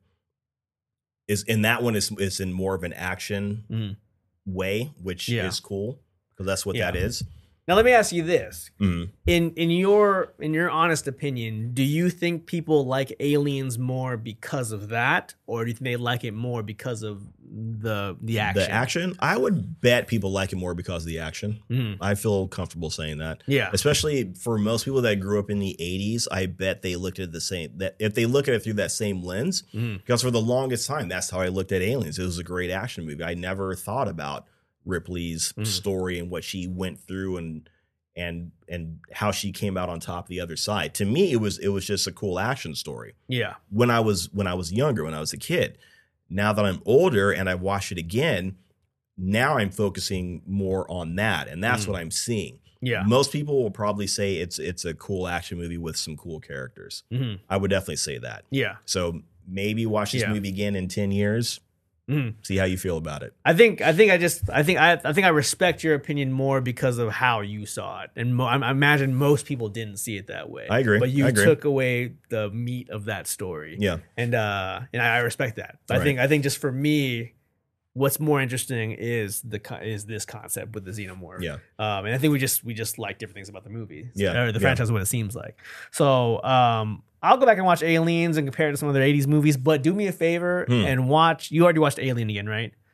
Is in that one is is in more of an action Mhm. way, which Yeah. is cool because that's what Yeah. that is. Now let me ask you this. Mhm. In in your in your honest opinion, do you think people like Aliens more because of that, or do you think they like it more because of the the action? The action, I would bet people like it more because of the action. Mhm. I feel comfortable saying that. Yeah. Especially for most people that grew up in the eighties, I bet they looked at it the same, that if they look at it through that same lens, Mhm. because for the longest time, that's how I looked at Aliens. It was a great action movie. I never thought about Ripley's Mm. story and what she went through and and and how she came out on top of the other side. To me, it was it was just a cool action story. Yeah. When I was when I was younger, when I was a kid. Now that I'm older and I've watched it again, now I'm focusing more on that, and that's Mm. what I'm seeing. Yeah. Most people will probably say it's it's a cool action movie with some cool characters. Mhm. I would definitely say that. Yeah. So maybe watch this Yeah. movie again in ten years. Mhm. See how you feel about it. I think I think I just I think I I think I respect your opinion more because of how you saw it, and mo- I, I imagine most people didn't see it that way. I agree. but you I agree. took away the meat of that story. Yeah. and uh, and I respect that. But I Right. think I think just for me, what's more interesting is the co- is this concept with the xenomorph. Yeah. Um, and I think we just we just like different things about the movie. Yeah. or the Yeah. franchise, what it seems like. So um, I'll go back and watch Aliens and compare it to some other eighties movies. But do me a favor Hmm. and watch. You already watched Alien again, right?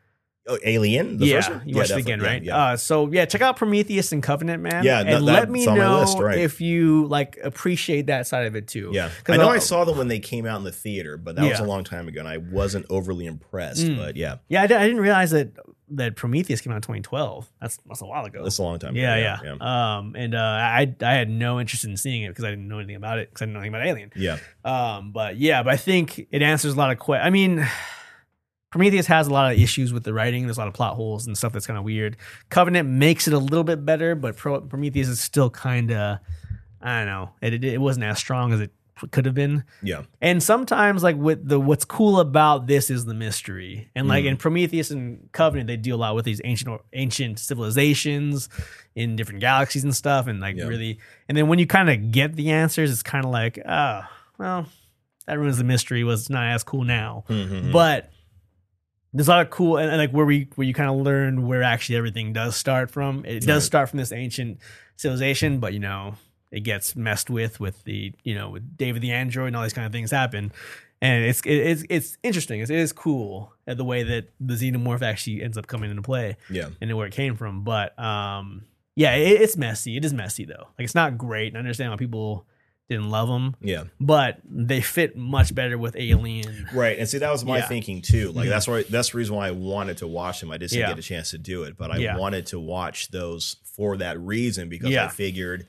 Oh, Alien? The yeah, first one? you Yeah, watched it definitely. again, Yeah, right? yeah. Uh, so yeah, check out Prometheus and Covenant, man. Yeah, and that- let me that's on my know list, right. if you like appreciate that side of it too. Yeah, 'Cause I know I'll- I saw them when they came out in the theater, but that was Yeah. a long time ago, and I wasn't overly impressed. Mm. But yeah, Yeah, I, did, I didn't realize that that Prometheus came out in twenty twelve. That's that's a while ago. that's a long time. Yeah, ago. yeah. Um, and uh, I I had no interest in seeing it because I didn't know anything about it because I didn't know anything about Alien. yeah, Um, but yeah, but I think it answers a lot of questions. I mean, Prometheus has a lot of issues with the writing. There's a lot of plot holes and stuff that's kind of weird. Covenant makes it a little bit better, but Pro- Prometheus is still kind of, I don't know, it, it it wasn't as strong as it could have been. yeah, And sometimes, like with the what's cool about this is the mystery. And like Mm. in Prometheus and Covenant, they deal a lot with these ancient or ancient civilizations in different galaxies and stuff. And like Yeah. really, and then when you kind of get the answers, it's kind of like, oh, well, that ruins the mystery. Was not as cool now, Mhm. but there's a lot of cool and, and like where we where you kind of learn where actually everything does start from. It does Right. start from this ancient civilization, but you know it gets messed with with the you know with David the android and all these kind of things happen, and it's it, it's it's interesting. It's, it is cool at the way that the xenomorph actually ends up coming into play yeah, and where it came from. But um, yeah, it, it's messy. It is messy though. Like it's not great. And I understand why people didn't love them, yeah. but they fit much better with Alien. Right, and see that was my Yeah. thinking too. Like Mhm. that's why that's the reason why I wanted to watch them. I just didn't Yeah. get a chance to do it, but I Yeah. wanted to watch those for that reason because Yeah. I figured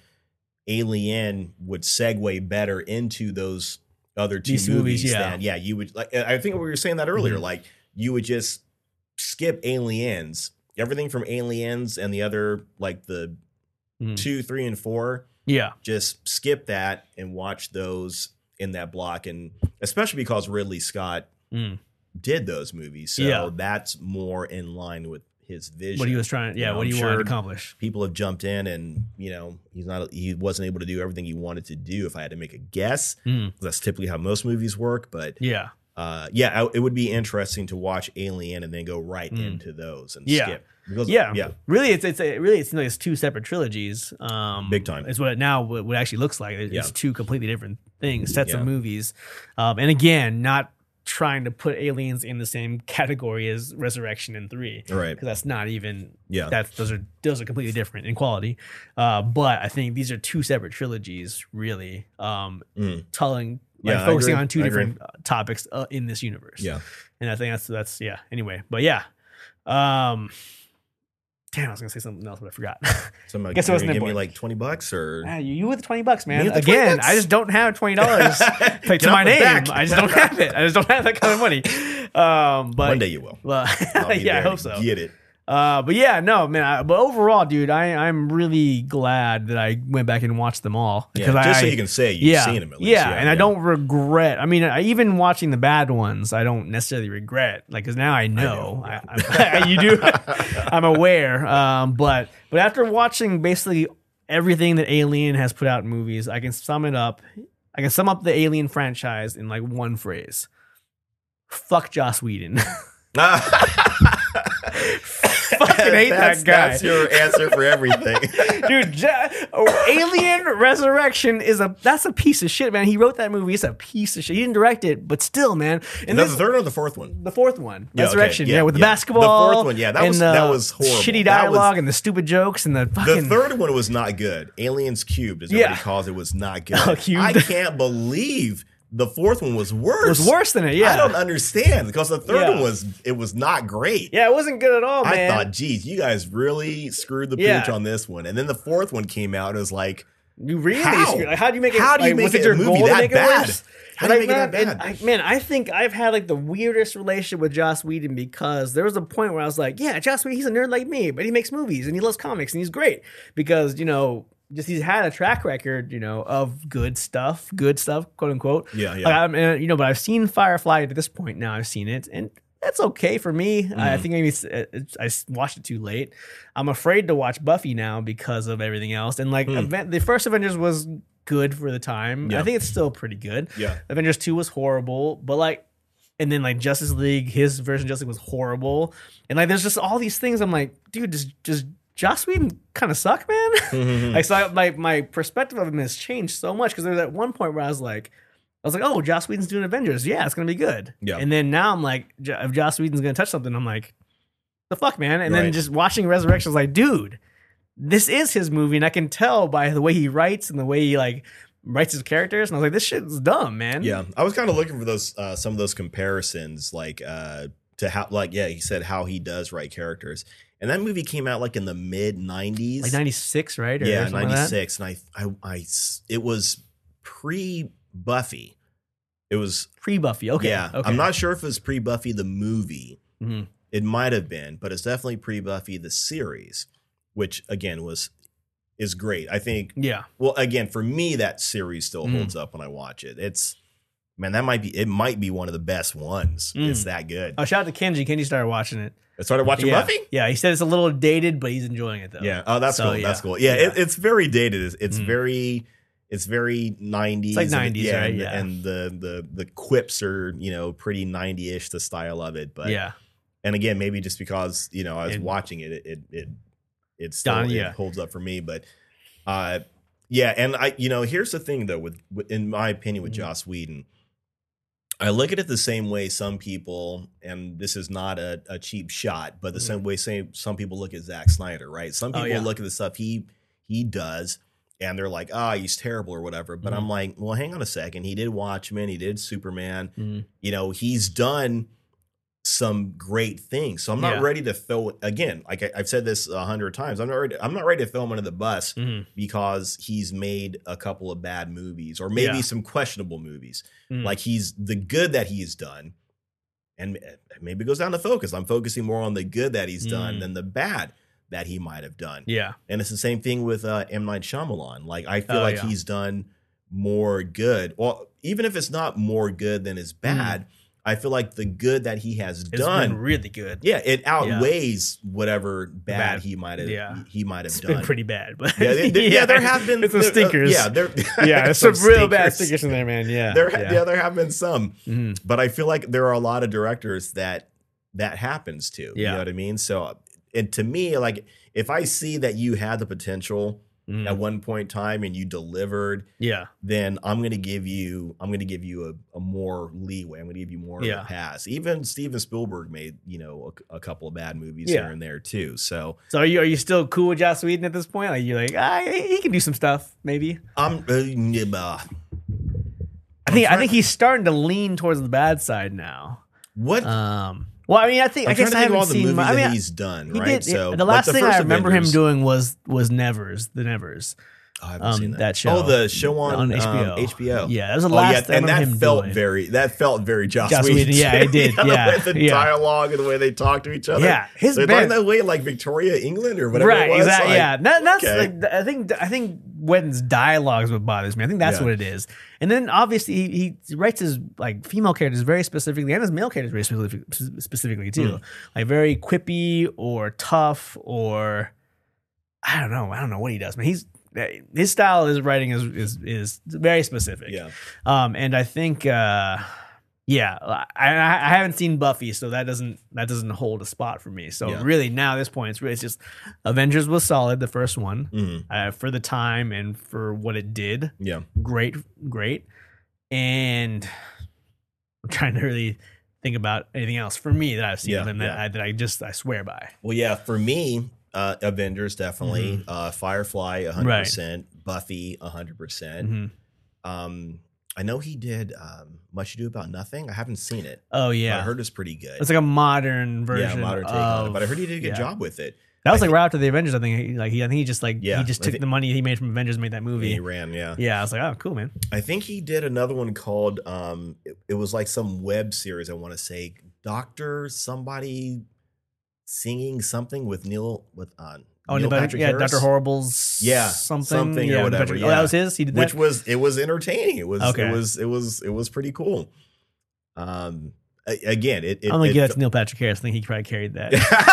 Alien would segue better into those other two These movies. movies, yeah. than, yeah, you would. Like, I think we were saying that earlier. Mhm. Like you would just skip Aliens, everything from Aliens and the other like the Mhm. two, three, and four. Yeah. Just skip that and watch those in that block, and especially because Ridley Scott Mm. did those movies, so Yeah. that's more in line with his vision. What he was trying, yeah, You know, what I'm he wanted sure to accomplish. People have jumped in, and you know he's not he wasn't able to do everything he wanted to do. If I had to make a guess, Mm. that's typically how most movies work. But Yeah. uh, yeah, I, it would be interesting to watch Alien and then go right Mm. into those and Yeah. skip. Because, Yeah, yeah, Really, it's it's a, really it's like it's two separate trilogies. Um, Big time. It's what it now what, what it actually looks like. It's Yeah. two completely different things, sets Yeah. of movies. Um, and again, not trying to put Aliens in the same category as Resurrection and Three, right, because that's not even yeah, that's those are those are completely different in quality. Uh, but I think these are two separate trilogies, really, um, Mm. telling like Yeah, I focusing agree. on two I agree. different uh, topics uh, in this universe. yeah. And I think that's that's yeah. Anyway, but yeah. Um damn, I was gonna say something else, but I forgot. So I'm like, Guess it you're wasn't gonna give me important. like twenty bucks or Ah, you, you with the twenty bucks, man. Me with the twenty Again, bucks? I just don't have twenty dollars to Get my off my name. back. I just don't have it. I just don't have that kind of money. Um, but one day you will. well, I'll be yeah, I there hope to so. Get it. Uh, but yeah, no, man. I, but overall, dude, I I'm really glad that I went back and watched them all Yeah, because just I so you can say you've yeah, seen them at least. yeah, and I don't regret. I mean, I, even watching the bad ones, I don't necessarily regret. Like, because now I know, I I I, you do. I'm aware. Um, but but after watching basically everything that Alien has put out in movies, I can sum it up. I can sum up the Alien franchise in like one phrase: fuck Joss Whedon. Fucking hate that's, that guy. That's your answer for everything. Dude, Ja- oh, Alien Resurrection is a that's a piece of shit, man. He wrote that movie. It's a piece of shit. He didn't direct it, but still, man. And That's this, the third or the fourth one? the fourth one, Yeah, okay. Resurrection, yeah, Yeah, with the yeah. basketball. The fourth one, yeah, that and was- the that was horrible. Shitty That was- dialogue and the stupid jokes and the The fucking. third one was not good. Aliens Cubed, as Yeah. everybody calls it, was not good. Oh, Cubed. I can't believe the fourth one was worse. It was worse than it, yeah. I don't understand because the third Yeah. one was it was not great. Yeah, it wasn't good at all, I man. thought, geez, you guys really screwed the pooch Yeah. on this one. And then the fourth one came out and it was like, You really? How? screwed- Like, how do you make it? How do you like, make was it it your a movie goal to that make it bad? worse? How do you Like, make it that man, bad? and I, man, I think I've had like the weirdest relationship with Joss Whedon because there was a point where I was like, yeah, Joss Whedon, he's a nerd like me, but he makes movies and he loves comics and he's great because, you know, just he's had a track record, you know, of good stuff, good stuff, quote unquote. Yeah, yeah. Like, I'm, and, you know, but I've seen Firefly at this point now. I've seen it and that's okay for me. Mm-hmm. I think maybe it's, it's, I watched it too late. I'm afraid to watch Buffy now because of everything else. And like, Hmm. event, the first Avengers was good for the time. Yeah. I think it's still pretty good. yeah. Avengers two was horrible, but like, and then like Justice League, his version of Justice League was horrible. And like, there's just all these things. I'm like, dude, does just Joss Whedon kind of suck, man? Mhm. Like, so I, my my perspective of him has changed so much because there was at one point where I was like, I was like, oh, Joss Whedon's doing Avengers, yeah, it's gonna be good. Yeah. And then now I'm like, Jo- if Joss Whedon's gonna touch something, I'm like, the fuck, man? And then Right. just watching Resurrection was like, dude, this is his movie, and I can tell by the way he writes and the way he like writes his characters. And I was like, this shit's dumb, man. Yeah, I was kind of looking for those uh, some of those comparisons, like uh, to how, like, yeah, he said how he does write characters, and that movie came out like in the mid nineties, like ninety-six, right? Or yeah, something like that? ninety-six, and I, I, I, s- it was pre Buffy. It was Pre Buffy. Okay. yeah. Okay. I'm not sure if it was pre Buffy the movie. Mhm. It might have been, but it's definitely pre Buffy the series, which again was is great. I think. Yeah. Well, again, for me, that series still Mm. holds up when I watch it. It's man, that might be it. Might be one of the best ones. Mm. It's that good. Oh, shout out to Kenji. Kenji started watching it. I started watching yeah. Buffy. Yeah, he said it's a little dated, but he's enjoying it though. Yeah. Oh, that's So, cool. yeah. That's cool. Yeah, Yeah. It, it's very dated. It's, it's Mm. very. It's very nineties. It's like and- nineties, right? And, Yeah. and the the the quips are, you know, pretty ninety-ish, the style of it. But yeah. and again, maybe just because, you know, I was And- watching it, it it it, it still Done, it yeah. holds up for me. But uh, yeah, and I, you know, here's the thing though, with, with in my opinion, with Mhm. Joss Whedon, I look at it the same way some people, and this is not a, a cheap shot, but the Mhm. same way same some people look at Zack Snyder, right? Some Oh, people yeah. look at the stuff he he does, and they're like, ah, he's terrible or whatever. But Mhm. I'm like, well, hang on a second. He did Watchmen. He did Superman. Mhm. You know, he's done some great things. So I'm not Yeah. ready to throw again. Like I, I've said this a hundred times. I'm not ready. I'm not ready to throw him under the bus Mhm. because he's made a couple of bad movies or maybe Yeah. some questionable movies. Mhm. Like he's the good that he's done, and maybe it goes down to focus. I'm focusing more on the good that he's done Mm. than the bad that he might have done. Yeah. And it's the same thing with uh, M. Night Shyamalan. Like I feel Oh, like yeah. he's done more good. Well, even if it's not more good than is bad, I feel like the good that he has It's done, been really good. yeah, it outweighs whatever bad, Bad. he might have. Yeah. He might have It's done. been pretty bad, but yeah, they- they- yeah, there have been it's some there- uh, stinkers. yeah, there. yeah, it's some, real bad stinkers in there, man. Yeah, There, yeah. yeah, there have been some, Mhm. but I feel like there are a lot of directors that that happens to. You Yeah. know what I mean? So, and to me, like if I see that you had the potential Mhm. at one point in time and you delivered, yeah, then I'm going to give you, I'm going to give you a, a more leeway. I'm going to give you more Yeah. of a pass. Even Steven Spielberg made, you know, a, a couple of bad movies Yeah. here and there too. So So are you are you still cool with Joss Whedon at this point? Like you're like, ah, he can do some stuff, maybe. I'm, uh, yeah, uh, I think I trying- think he's starting to lean towards the bad side now. what? Um, well, I mean, I think I'm I trying guess to I think of haven't all the seen. movies I mean, that he's done, he right? did. So the like last thing first I remember him Avengers- doing was was Nevers, the Nevers. Oh, I haven't um, seen that. that show. Oh, the show on, On H B O. um, H B O. Yeah, that was the Oh, last yeah, thing I and that remember him felt doing. very that felt very Joss, Joss Whedon. Whedon, yeah, it did, the yeah, way the yeah. dialogue and the way they talk to each other. Yeah, his they're band- talking that way like Victoria, England, or whatever. Right, it was. exactly. Like, yeah, that, that's okay. like I think I think Whedon's dialogue is what bothers me. I think that's Yeah. what it is. And then obviously he, he writes his like female characters very specifically, and his male characters very specific, specifically too. Mm. Like very quippy or tough or I don't know. I don't know what he does, man. He's his style is writing is is is very specific. Yeah. Um, and I think, uh, yeah, I, I haven't seen Buffy, so that doesn't that doesn't hold a spot for me. So Yeah. really, now at this point, it's really it's just Avengers was solid, the first one, Mhm. uh, for the time and for what it did. Yeah. Great, great. And I'm trying to really think about anything else for me that I've seen Yeah, of him that, yeah. I, that I just I swear by. Well, yeah, for me, uh, Avengers definitely, uh, Firefly, one hundred percent, Buffy, one hundred percent. Mhm. Um, I know he did um, Much Ado About Nothing. I haven't seen it. Oh But yeah, I heard it's pretty good. it's like a modern version. yeah, modern take of, on it. But I heard he did a good yeah. job with it. That was I like think- right after the Avengers. I think he, like he, I think he just like Yeah, he just I took think- the money he made from Avengers and made that movie. He ran, yeah. Yeah, I was like, oh, cool, man. I think he did another one called um it, it was like some web series, I want to say Doctor somebody singing something with Neil with uh Oh, Neil Neil Patrick yeah, Harris. Doctor Horrible's Yeah, something, something or yeah, whatever, Patrick- Oh, yeah. that was his. He did Which that. was it was entertaining. It was Okay. it was it was it was pretty cool. Um a- again, it, it I'm gonna it give that fe- to Neil Patrick Harris. I think he probably carried that.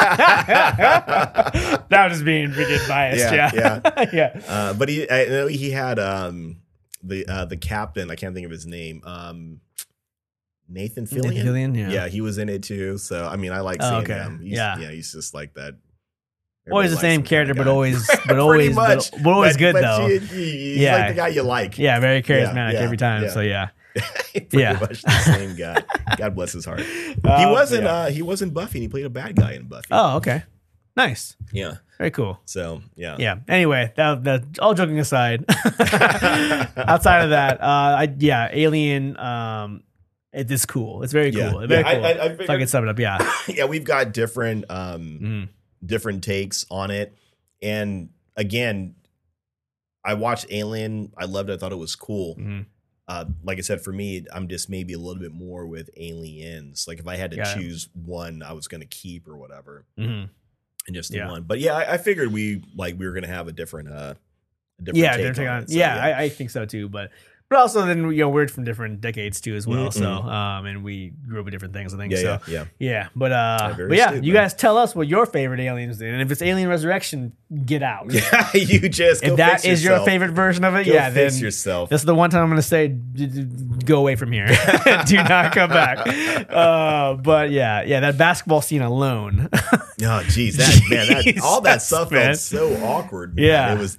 that was just being freaking biased. Yeah, Yeah, yeah. uh, but he I know he had um the uh the captain, I can't think of his name. Um Nathan Fillion. Nathan Fillion, yeah. yeah, he was in it too. So I mean, I like Oh, seeing okay. him. He's, Yeah. yeah, he's just like that. Always the Everybody likes same him character, kinda but guy. always, but Pretty always, much. but, but always But- good but though. he- he- he's Yeah. like the guy you like. Yeah, very charismatic yeah, every time. yeah. So yeah. Pretty Yeah. much the same guy. God bless his heart. He Uh, wasn't. yeah. Uh, he wasn't Buffy. And he played a bad guy in Buffy. Oh, okay. Nice. Yeah. Very cool. So yeah. Yeah. Anyway, that, that all joking aside, outside of that, uh, I yeah, Alien. Um, it is cool. It's very Yeah. cool. It's very Yeah, I- cool. I- I if I figured- can sum it up, yeah. Yeah. We've got different, um, Mhm. different takes on it, and again, I watched Alien. I loved it. I thought it was cool. Mhm. Uh, like I said, for me, I'm just maybe a little bit more with Aliens. Like if I had to Got it. choose one, I was going to keep or whatever, Mhm. and just the Yeah. one. But yeah, I, I figured we like we were going to have a different, uh, a different Yeah, take different take on on. it. So, yeah, I, I think so too. But but also then you know we're from different decades too as well. Mhm. So um, and we grew up with different things. I think yeah, so. yeah, yeah. Yeah, but uh, Yeah, very but yeah, astute, you man. guys tell us what your favorite aliens is, and if it's Alien Resurrection, get out. Yeah, you just go if that fix is your yourself. favorite version of it, Go yeah, fix then yourself. this is the one time I'm going to say, d- d- go away from here. Do not come back. Uh, but yeah, yeah, that basketball scene alone. Oh, geez, that man, that all that Jesus, stuff man. felt so awkward. Man. Yeah. it was.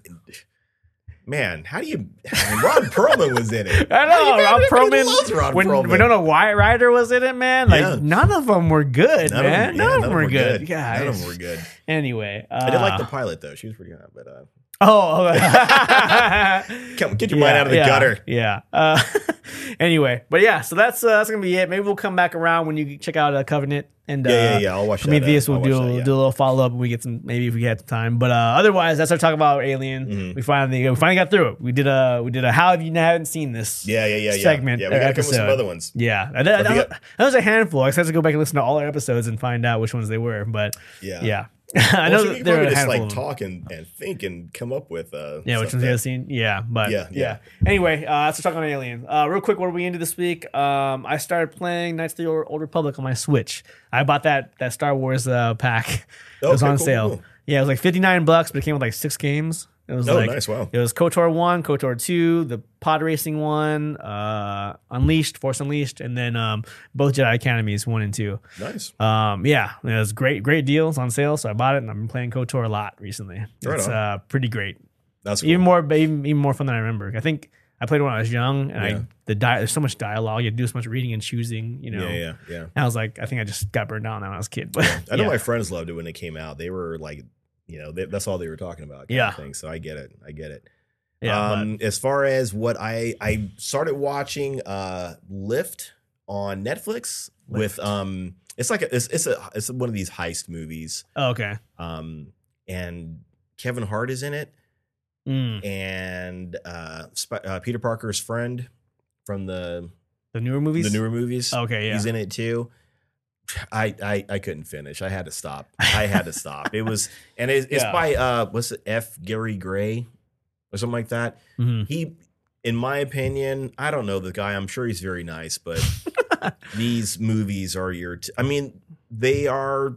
Man, how do you? I mean, Ron Perlman was in it. I know, Everybody Ron Perlman. loves Ron when Perlman. we don't know why Ryder was in it, man. Like Yeah. none of them were good, None man. of them, yeah, none of them were good. Yeah, None of them were good. Anyway, uh, I did like the pilot though; she was pretty hot. But uh, Oh, come get your mind out of the yeah, gutter. Yeah. Uh, anyway, but yeah, so that's uh, that's gonna be it. Maybe we'll come back around when you check out uh, Covenant. And Yeah, uh, yeah, yeah. I'll watch that. Prometheus. uh, We'll I'll do watch that, yeah. do a little follow up. We get some maybe if we get time. But uh, otherwise, that's our talk about Alien. Mhm. We finally we finally got through it. We did a we did a how have you haven't seen this? Yeah, yeah, yeah, yeah. segment Yeah, we or gotta come with some episode. other ones. Yeah, and that, Have you that, that was a handful. I just had to go back and listen to all our episodes and find out which ones they were. But Yeah, yeah, I know Well, so that you there can were a just handful like of them. talk and, and think and come up with uh Yeah, which stuff ones you that- have seen? Yeah, but yeah, Yeah, yeah. Anyway, uh, let's talk on Alien. Uh, real quick, what are we into this week? Um, I started playing Knights of the Old Republic on my Switch. I bought that that Star Wars uh, pack. It was Okay, on cool, sale. cool. Yeah, it was like fifty nine bucks, but it came with like six games. It was Oh, like nice, wow. It was KOTOR one, KOTOR two, the pod racing one, uh, Unleashed, Force Unleashed, and then um, both Jedi Academies one and two. Nice. Um, yeah, it was great, great deals on sale. So I bought it, and I've been playing KOTOR a lot recently. Right it's on. uh, pretty great. That's cool. Even more, even, even more fun than I remember. I think I played it when I was young, and Yeah. I the di- there's so much dialogue. You do so much reading and choosing. You know, Yeah, yeah, yeah. And I was like, I think I just got burned out when I was a kid. But I know yeah. my friends loved it when it came out. They were like, you know, they, that's all they were talking about. Kind Yeah. Of thing. So I get it. I get it. yeah, um, as far as what I I started watching, uh, Lift on Netflix with um, it's like a, it's it's a it's one of these heist movies. but, oh, okay. Um, and Kevin Hart is in it, Mm. and uh, Sp- uh Peter Parker's friend from the The newer movies. the newer movies. Okay, yeah. He's in it too. I, I I couldn't finish. I had to stop. I had to stop. It was and it, it's Yeah. by uh what's it F Gary Gray or something like that. Mhm. He, in my opinion, I don't know the guy. I'm sure he's very nice, but these movies are your. T- I mean, they are.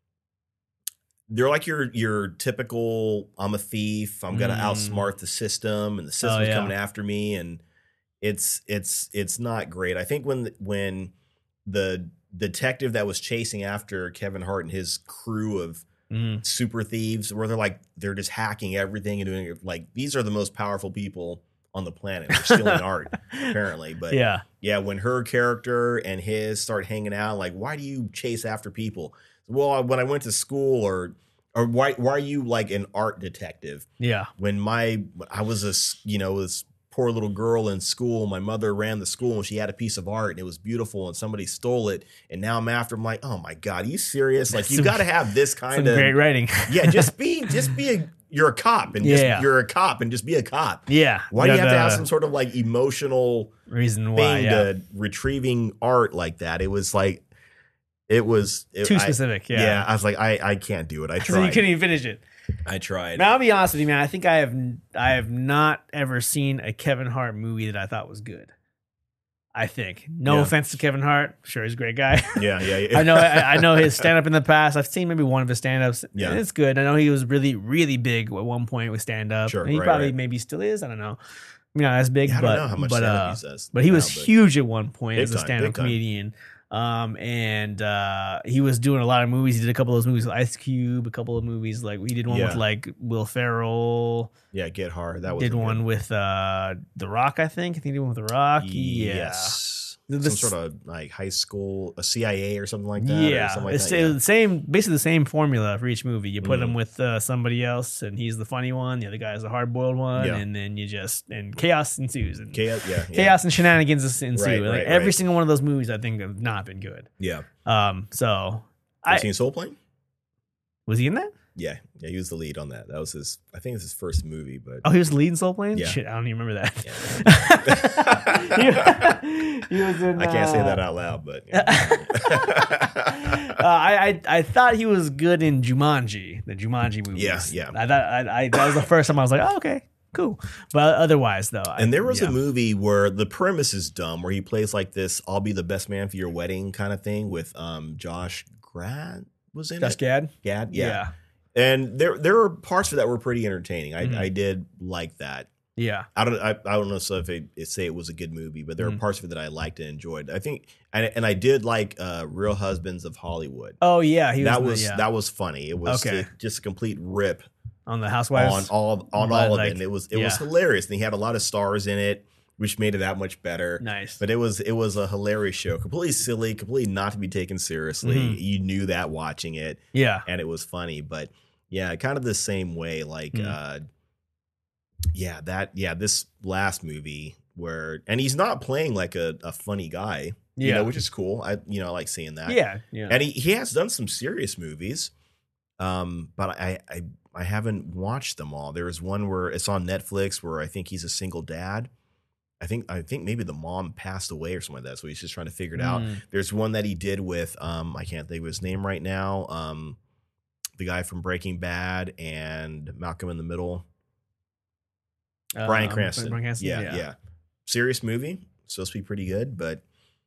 They're like your your typical. I'm a thief. I'm gonna Mm. outsmart the system, and the system's yeah. coming after me, and it's it's it's not great. I think when when the detective that was chasing after Kevin Hart and his crew of Mhm. super thieves, where they're like they're just hacking everything and doing it, like these are the most powerful people on the planet. They're stealing art, apparently. But Yeah. yeah, when her character and his start hanging out, like, why do you chase after people? Well, when I went to school, or or why why are you like an art detective? Yeah. When my I was a s- you know this poor little girl in school, my mother ran the school and she had a piece of art and it was beautiful and somebody stole it, and now I'm after. I'm like, oh my god, are you serious? Like, you Some- got to have this Some kind of great writing. yeah. Just be just be a you're a cop and just, Yeah. you're a cop and just be a cop. Yeah. Why do you have to have the some sort of like emotional reason why? thing Yeah. to retrieving art like that? It was like, it was it, Too I- specific. Yeah. yeah. I was like, I I can't do it. I So you tried. couldn't even finish it. I tried. Now I'll be honest with you, man. I think I have I have not ever seen a Kevin Hart movie that I thought was good. I think. No Yeah. offense to Kevin Hart. Sure, he's a great guy. Yeah, yeah. yeah. I know I, I know his stand up in the past. I've seen maybe one of his stand ups. Yeah. It's good. I know he was really, really big at one point with stand up. Sure, And he right, probably right. maybe still is. I don't know. You know, as big, Yeah, I but don't know how much but, stand-up uh, he says but he now, was but- huge at one point Big as a time, stand up big time. comedian. Um, and uh, he was doing a lot of movies. He did a couple of those movies with Ice Cube, a couple of movies like he did one Yeah. with like Will Ferrell. Yeah, Get Hard. That was Did a good- one with uh, The Rock, I think. I think he did one with The Rock. Yeah. Yes. The- Some the- sort of like high school, a C I A or something like that. or Yeah, something like it's that. the same, basically the same formula for each movie. You put Mhm. him with uh, somebody else, and he's the funny one. The other guy's the hard boiled one, Yeah. and then you just and chaos ensues. And Chaos, yeah, yeah. chaos and shenanigans ensue. Right, like right, every right. single one of those movies, I think have not been good. Yeah. Um, so Have I you seen Soul Plane? was he in that? Yeah, yeah, he was the lead on that. That was his. I think it's his first movie, but Oh, he was the lead in Soul Plane. Yeah. Shit, I don't even remember that. Yeah. he, he was in. I can't say uh, that out loud. But yeah. uh, I, I I thought he was good in Jumanji, the Jumanji movies. Yeah, yeah. I thought I, I that was the first time I was like, oh, okay, cool. But otherwise, though, I, and there was yeah. a movie where the premise is dumb, where he plays like this "I'll be the best man for your wedding" kind of thing with um Josh Gad was in Josh it. Gad. Gad, yeah. And there there were parts of that were pretty entertaining. I, Mhm. I did like that. yeah, I don't I, I don't know so if it, it say it was a good movie, but there Mhm. were parts of it that I liked and enjoyed. I think and, and I did like uh, Real Husbands of Hollywood. Oh yeah, he was that in the- was yeah. that was funny. It was Okay. a- just a complete rip on the on Housewives. all on But, all of like, it. And it was it was yeah. hilarious. And he had a lot of stars in it, which made it that much better. Nice. But it was it was a hilarious show, completely silly, completely not to be taken seriously. Mhm. You knew that watching it, Yeah, and it was funny. But yeah, kind of the same way. Like, Mhm. uh, yeah, that yeah, this last movie where, and he's not playing like a, a funny guy, you Yeah. know, which is cool. I you know I like seeing that. yeah, yeah. And he, he has done some serious movies, um, but I, I I haven't watched them all. There was one where it's on Netflix where I think he's a single dad. I think I think maybe the mom passed away or something like that, so he's just trying to figure it out. Mm. There's one that he did with um I can't think of his name right now. Um, the guy from Breaking Bad and Malcolm in the Middle, Bryan Um, Cranston. Bryan Cranston? Yeah, yeah, serious movie, supposed to be pretty good, but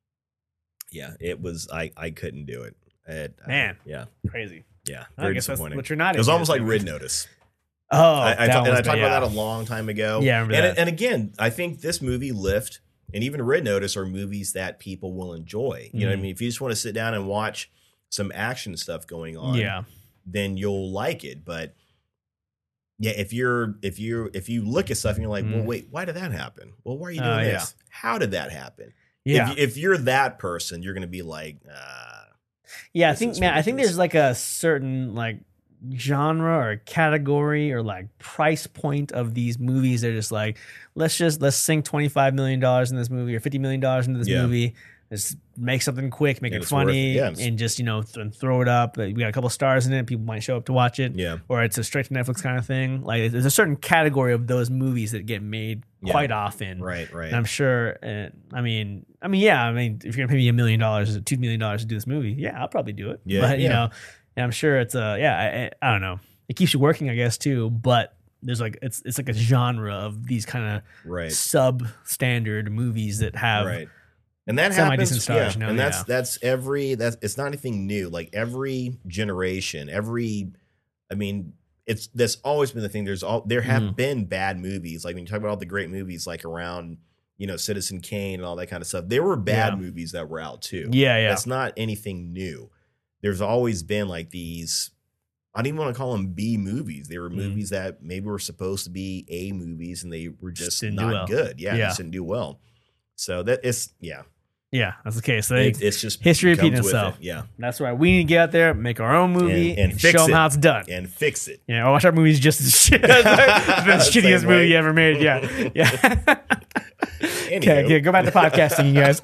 yeah, it was. I I couldn't do it. It uh, Man. yeah, Crazy. yeah, I very guess that's disappointing. what you're not. It was into almost is like movies. Red Notice. Oh, I, I, that ta- and was I bad, talked yeah. about that a long time ago. Yeah, I remember and, that. and again, I think this movie, Lift, and even Red Notice are movies that people will enjoy. You know what I Mhm. mean? If you just want to sit down and watch some action stuff going on, Yeah, then you'll like it. But yeah, if you're if you if you look at stuff and you're like, well, Mm. wait, why did that happen? Well, why are you Oh, doing yeah. this? How did that happen? yeah, If, if you're that person, you're going to be like, uh, yeah. I this think, is man, I think ridiculous. there's like a certain like genre or category or like price point of these movies. They're just like, let's just let's sink twenty-five million dollars in this movie or fifty million dollars into this Yeah. movie. Just make something quick, make And it it's worth funny, it. Yeah, it's- and just you know th- throw it up. We got a couple stars in it. People might show up to watch it. yeah, Or it's a straight to Netflix kind of thing. Like there's a certain category of those movies that get made Yeah. quite often. right, right. And I'm sure. Uh, I mean, I mean, yeah. I mean, if you're gonna pay me a million dollars, two million dollars to do this movie, yeah, I'll probably do it. Yeah, but you yeah. know, and I'm sure it's a yeah. I, I don't know. It keeps you working, I guess, too. But there's like it's it's like a genre of these kind of right. substandard movies that have right. And that semi-decent happens, stars, yeah. you know, and that's yeah. that's every that's it's not anything new. Like every generation, every, I mean, it's that's always been the thing. There's all there have Mhm. been bad movies. Like when you talk about all the great movies, like around you know Citizen Kane and all that kind of stuff. There were bad Yeah. movies that were out too. yeah, yeah, That's not anything new. There's always been like these. I don't even want to call them B movies. They were Mhm. movies that maybe were supposed to be A movies, and they were Just just didn't do not well. good. Yeah, Yeah. just didn't do well. So that it's yeah. yeah. That's the case. They, It, it's just history comes repeating with itself. it, yeah, that's right. We need to get out there, make our own movie, And- and, and fix show them it. how it's done. and fix it. Yeah, or watch our movies just as shit. the shittiest Same movie way. ever made. Yeah, yeah. Anywho. Okay, okay, go back to podcasting, you guys.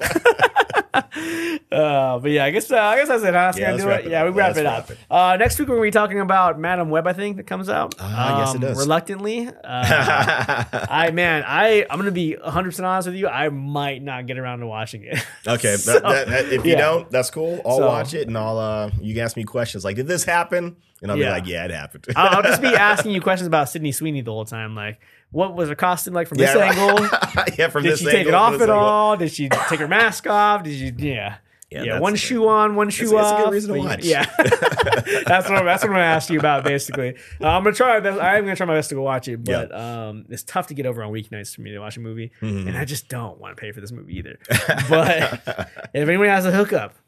uh, but yeah, I guess uh, I guess that's it. Huh? Yeah, let's do wrap it. it Yeah, up. we wrap Let's it wrap up. it. Uh, next week we're gonna be talking about Madam Web. I think that comes out. Ah, yes, it does. Reluctantly. Uh, I man, I I'm gonna be one hundred percent honest with you. I might not get around to watching it. Okay, So, that, that, that- if you yeah. don't, that's cool. I'll So- watch it and I'll uh you can ask me questions like, did this happen? And I'll Yeah. be like, yeah, it happened. I'll, I'll just be asking you questions about Sydney Sweeney the whole time. Like, what was her costume like from yeah, this right. angle? yeah, from Did this she take angle, it off this at angle. all? Did she take her mask off? Did she? Yeah. Yeah, Yeah, that's one good. shoe on, one shoe It's- it's a off. good reason to But watch. Yeah, that's what I'm, that's what I'm gonna ask you about. Basically, uh, I'm gonna try my best. I'm gonna try my best to go watch it, but um, it's tough to get over on weeknights for me to watch a movie, Mhm. and I just don't want to pay for this movie either. But if anyone has a hookup,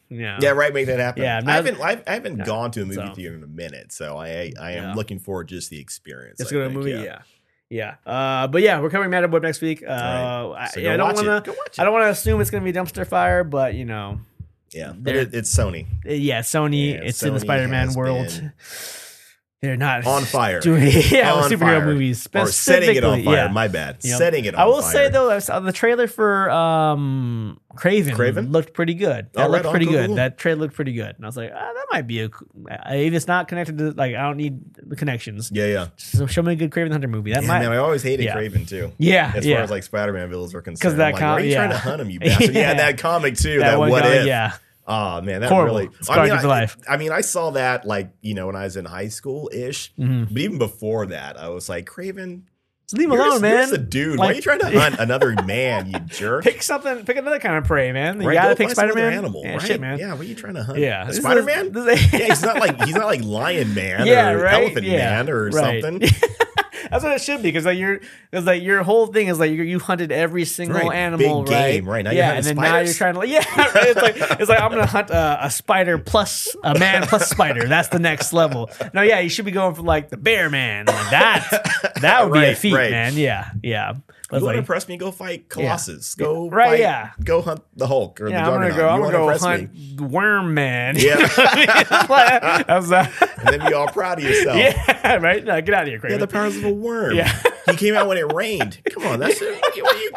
Yeah. Yeah, right. Make that happen. Yeah, I not- haven't. I've, I haven't Yeah, gone to a movie so. theater in a minute, so I I am Yeah. looking forward to just the experience. Let's I go to a think, movie. Yeah. Yeah. Uh, but yeah, we're covering Madam Web next week. Uh, Right. I, So yeah, go I don't watch it. want Go to. watch I it. don't want to assume it's going to be dumpster fire, but you know, Yeah, but They're- it, it's Sony yeah, Sony. Yeah, it's in the Sony Spider-Man has world. been They're not on fire. doing yeah On with superhero fire. movies, or setting it on specifically, fire. yeah. My bad. You know, Setting it on I will fire. say though, I saw the trailer for um Craven, Craven? looked pretty good. That Oh, right looked on. pretty Cool, good. cool. That trailer looked pretty good, and I was like, ah, that might be a. If it's not connected to like, I don't need the connections. Yeah, yeah. So show me a good Craven Hunter movie. That Yeah, might. man, I always hated yeah. Craven too. yeah, As yeah. far as like Spider-Man villains are concerned, 'Cause that I'm like, com- why are you yeah. trying to hunt him, you bastard? Yeah, Yeah. that comic too. that That, one what guy, if? yeah. Oh man, that Horrible. really. Scarred you I, for life. I mean, I saw that like you know when I was in high school ish, Mhm. but even before that, I was like, Craven, Just leave him you're, alone, man. you're just a dude. Why Like- are you trying to hunt another man, you jerk? Pick something. Pick another kind of prey, man. You Right, gotta go pick find some other Spider-Man. animal, Yeah, right? shit, man. Yeah, what are you trying to hunt? Yeah. A This is- Spider-Man? this is- Yeah, he's not like he's not like Lion Man Yeah, or right? Elephant Yeah, Man or right. something. That's what it should be, because like your, because like your whole thing is like you you hunted every single Right, animal, big right? game, right. Now you're yeah, and hunting then now you're spiders? trying to, like, yeah, right? It's like it's like I'm gonna hunt a, a spider plus a man plus spider. That's the next level. No, yeah, you should be going for like the bear man. Like that that would be a Right, feat, right. man. Yeah, yeah. You But want to like, impress me? Go fight Colossus. Go Right, fight, yeah. Go hunt the Hulk or yeah, the I'm gonna Juggernaut. go. I'm You gonna wanna go impress me? hunt Worm Man. Yeah. That's that. And then be all proud of yourself. Yeah, right. No, get out of here, Yeah, Craven. the powers of a worm. Yeah. He came out when it rained. Come on, that's it. What you,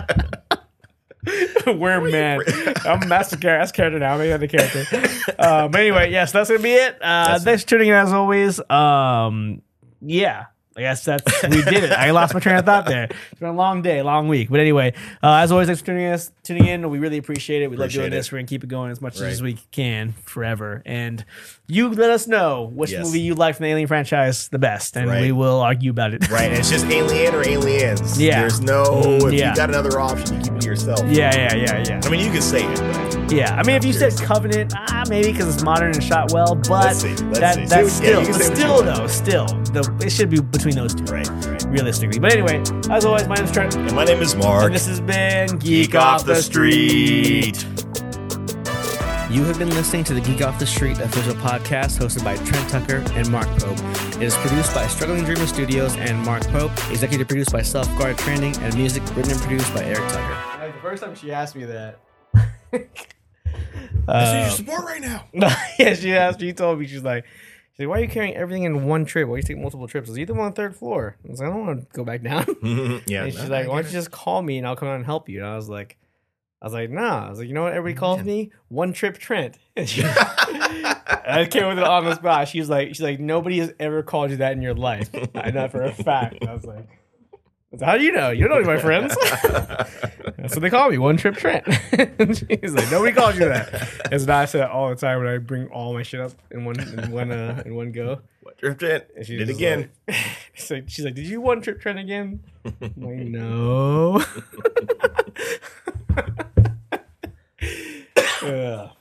Worm Man. I'm master character. That's character now. Maybe I'm the character. Um, but anyway, yes, that's gonna be it. Uh, That's thanks for tuning in as always. Um, yeah. I guess that's we did it. I lost my train of thought there. It's been a long day, long week. But anyway, uh, as always, thanks for tuning in. Tuning in, we really appreciate it. We love Appreciate doing it. this. We're gonna keep it going as much Right. as we can forever. And you let us know which Yes. movie you like from the Alien franchise the best, and Right. we will argue about it. right. It's just alien or aliens. Yeah. There's no, Mm, if yeah. you got another option, you keep it to yourself. Yeah, yeah, yeah, yeah. I mean, you can say it, but Yeah, I mean, if you said Covenant, ah, maybe because it's modern and shot well, but Let's see, let's that, see. that's See what- yeah, still, you can say what still you want. though, still, the, it should be between those two, right, right. realistically. But anyway, as always, my name is Trent, And my name is Mark. and this has been Geek Off the Street. You have been listening to the Geek Off the Street official podcast hosted by Trent Tucker and Mark Pope. It is produced by Struggling Dreamer Studios and Mark Pope, executive produced by Self Guard Training, and music written and produced by Eric Tucker. Like, the first time she asked me that. This uh, is your support right now. no, yeah, she asked. She told me, she's like, she's like, why are you carrying everything in one trip? Why are you taking multiple trips? I was like, you live on the third floor. I was like, I don't want to go back down. yeah. And she's no, like, I why don't get you just call me and I'll come out and help you? And I was like, I was like, nah. I was like, you know what? Everybody calls Man. me One Trip Trent. And she, I came with it on the spot. She's like, she's like, nobody has ever called you that in your life. I know for a fact. And I was like, I was like, how do you know? You don't know any of my friends. That's what they call me, One Trip Trent. And she's like, nobody calls you that. And so now I say that all the time when I bring all my shit up in one in one uh, in one go. What drift it? And she Did it just again. Like, she's, like, she's like, did you One Trip Trent again? I'm like, no. Ugh.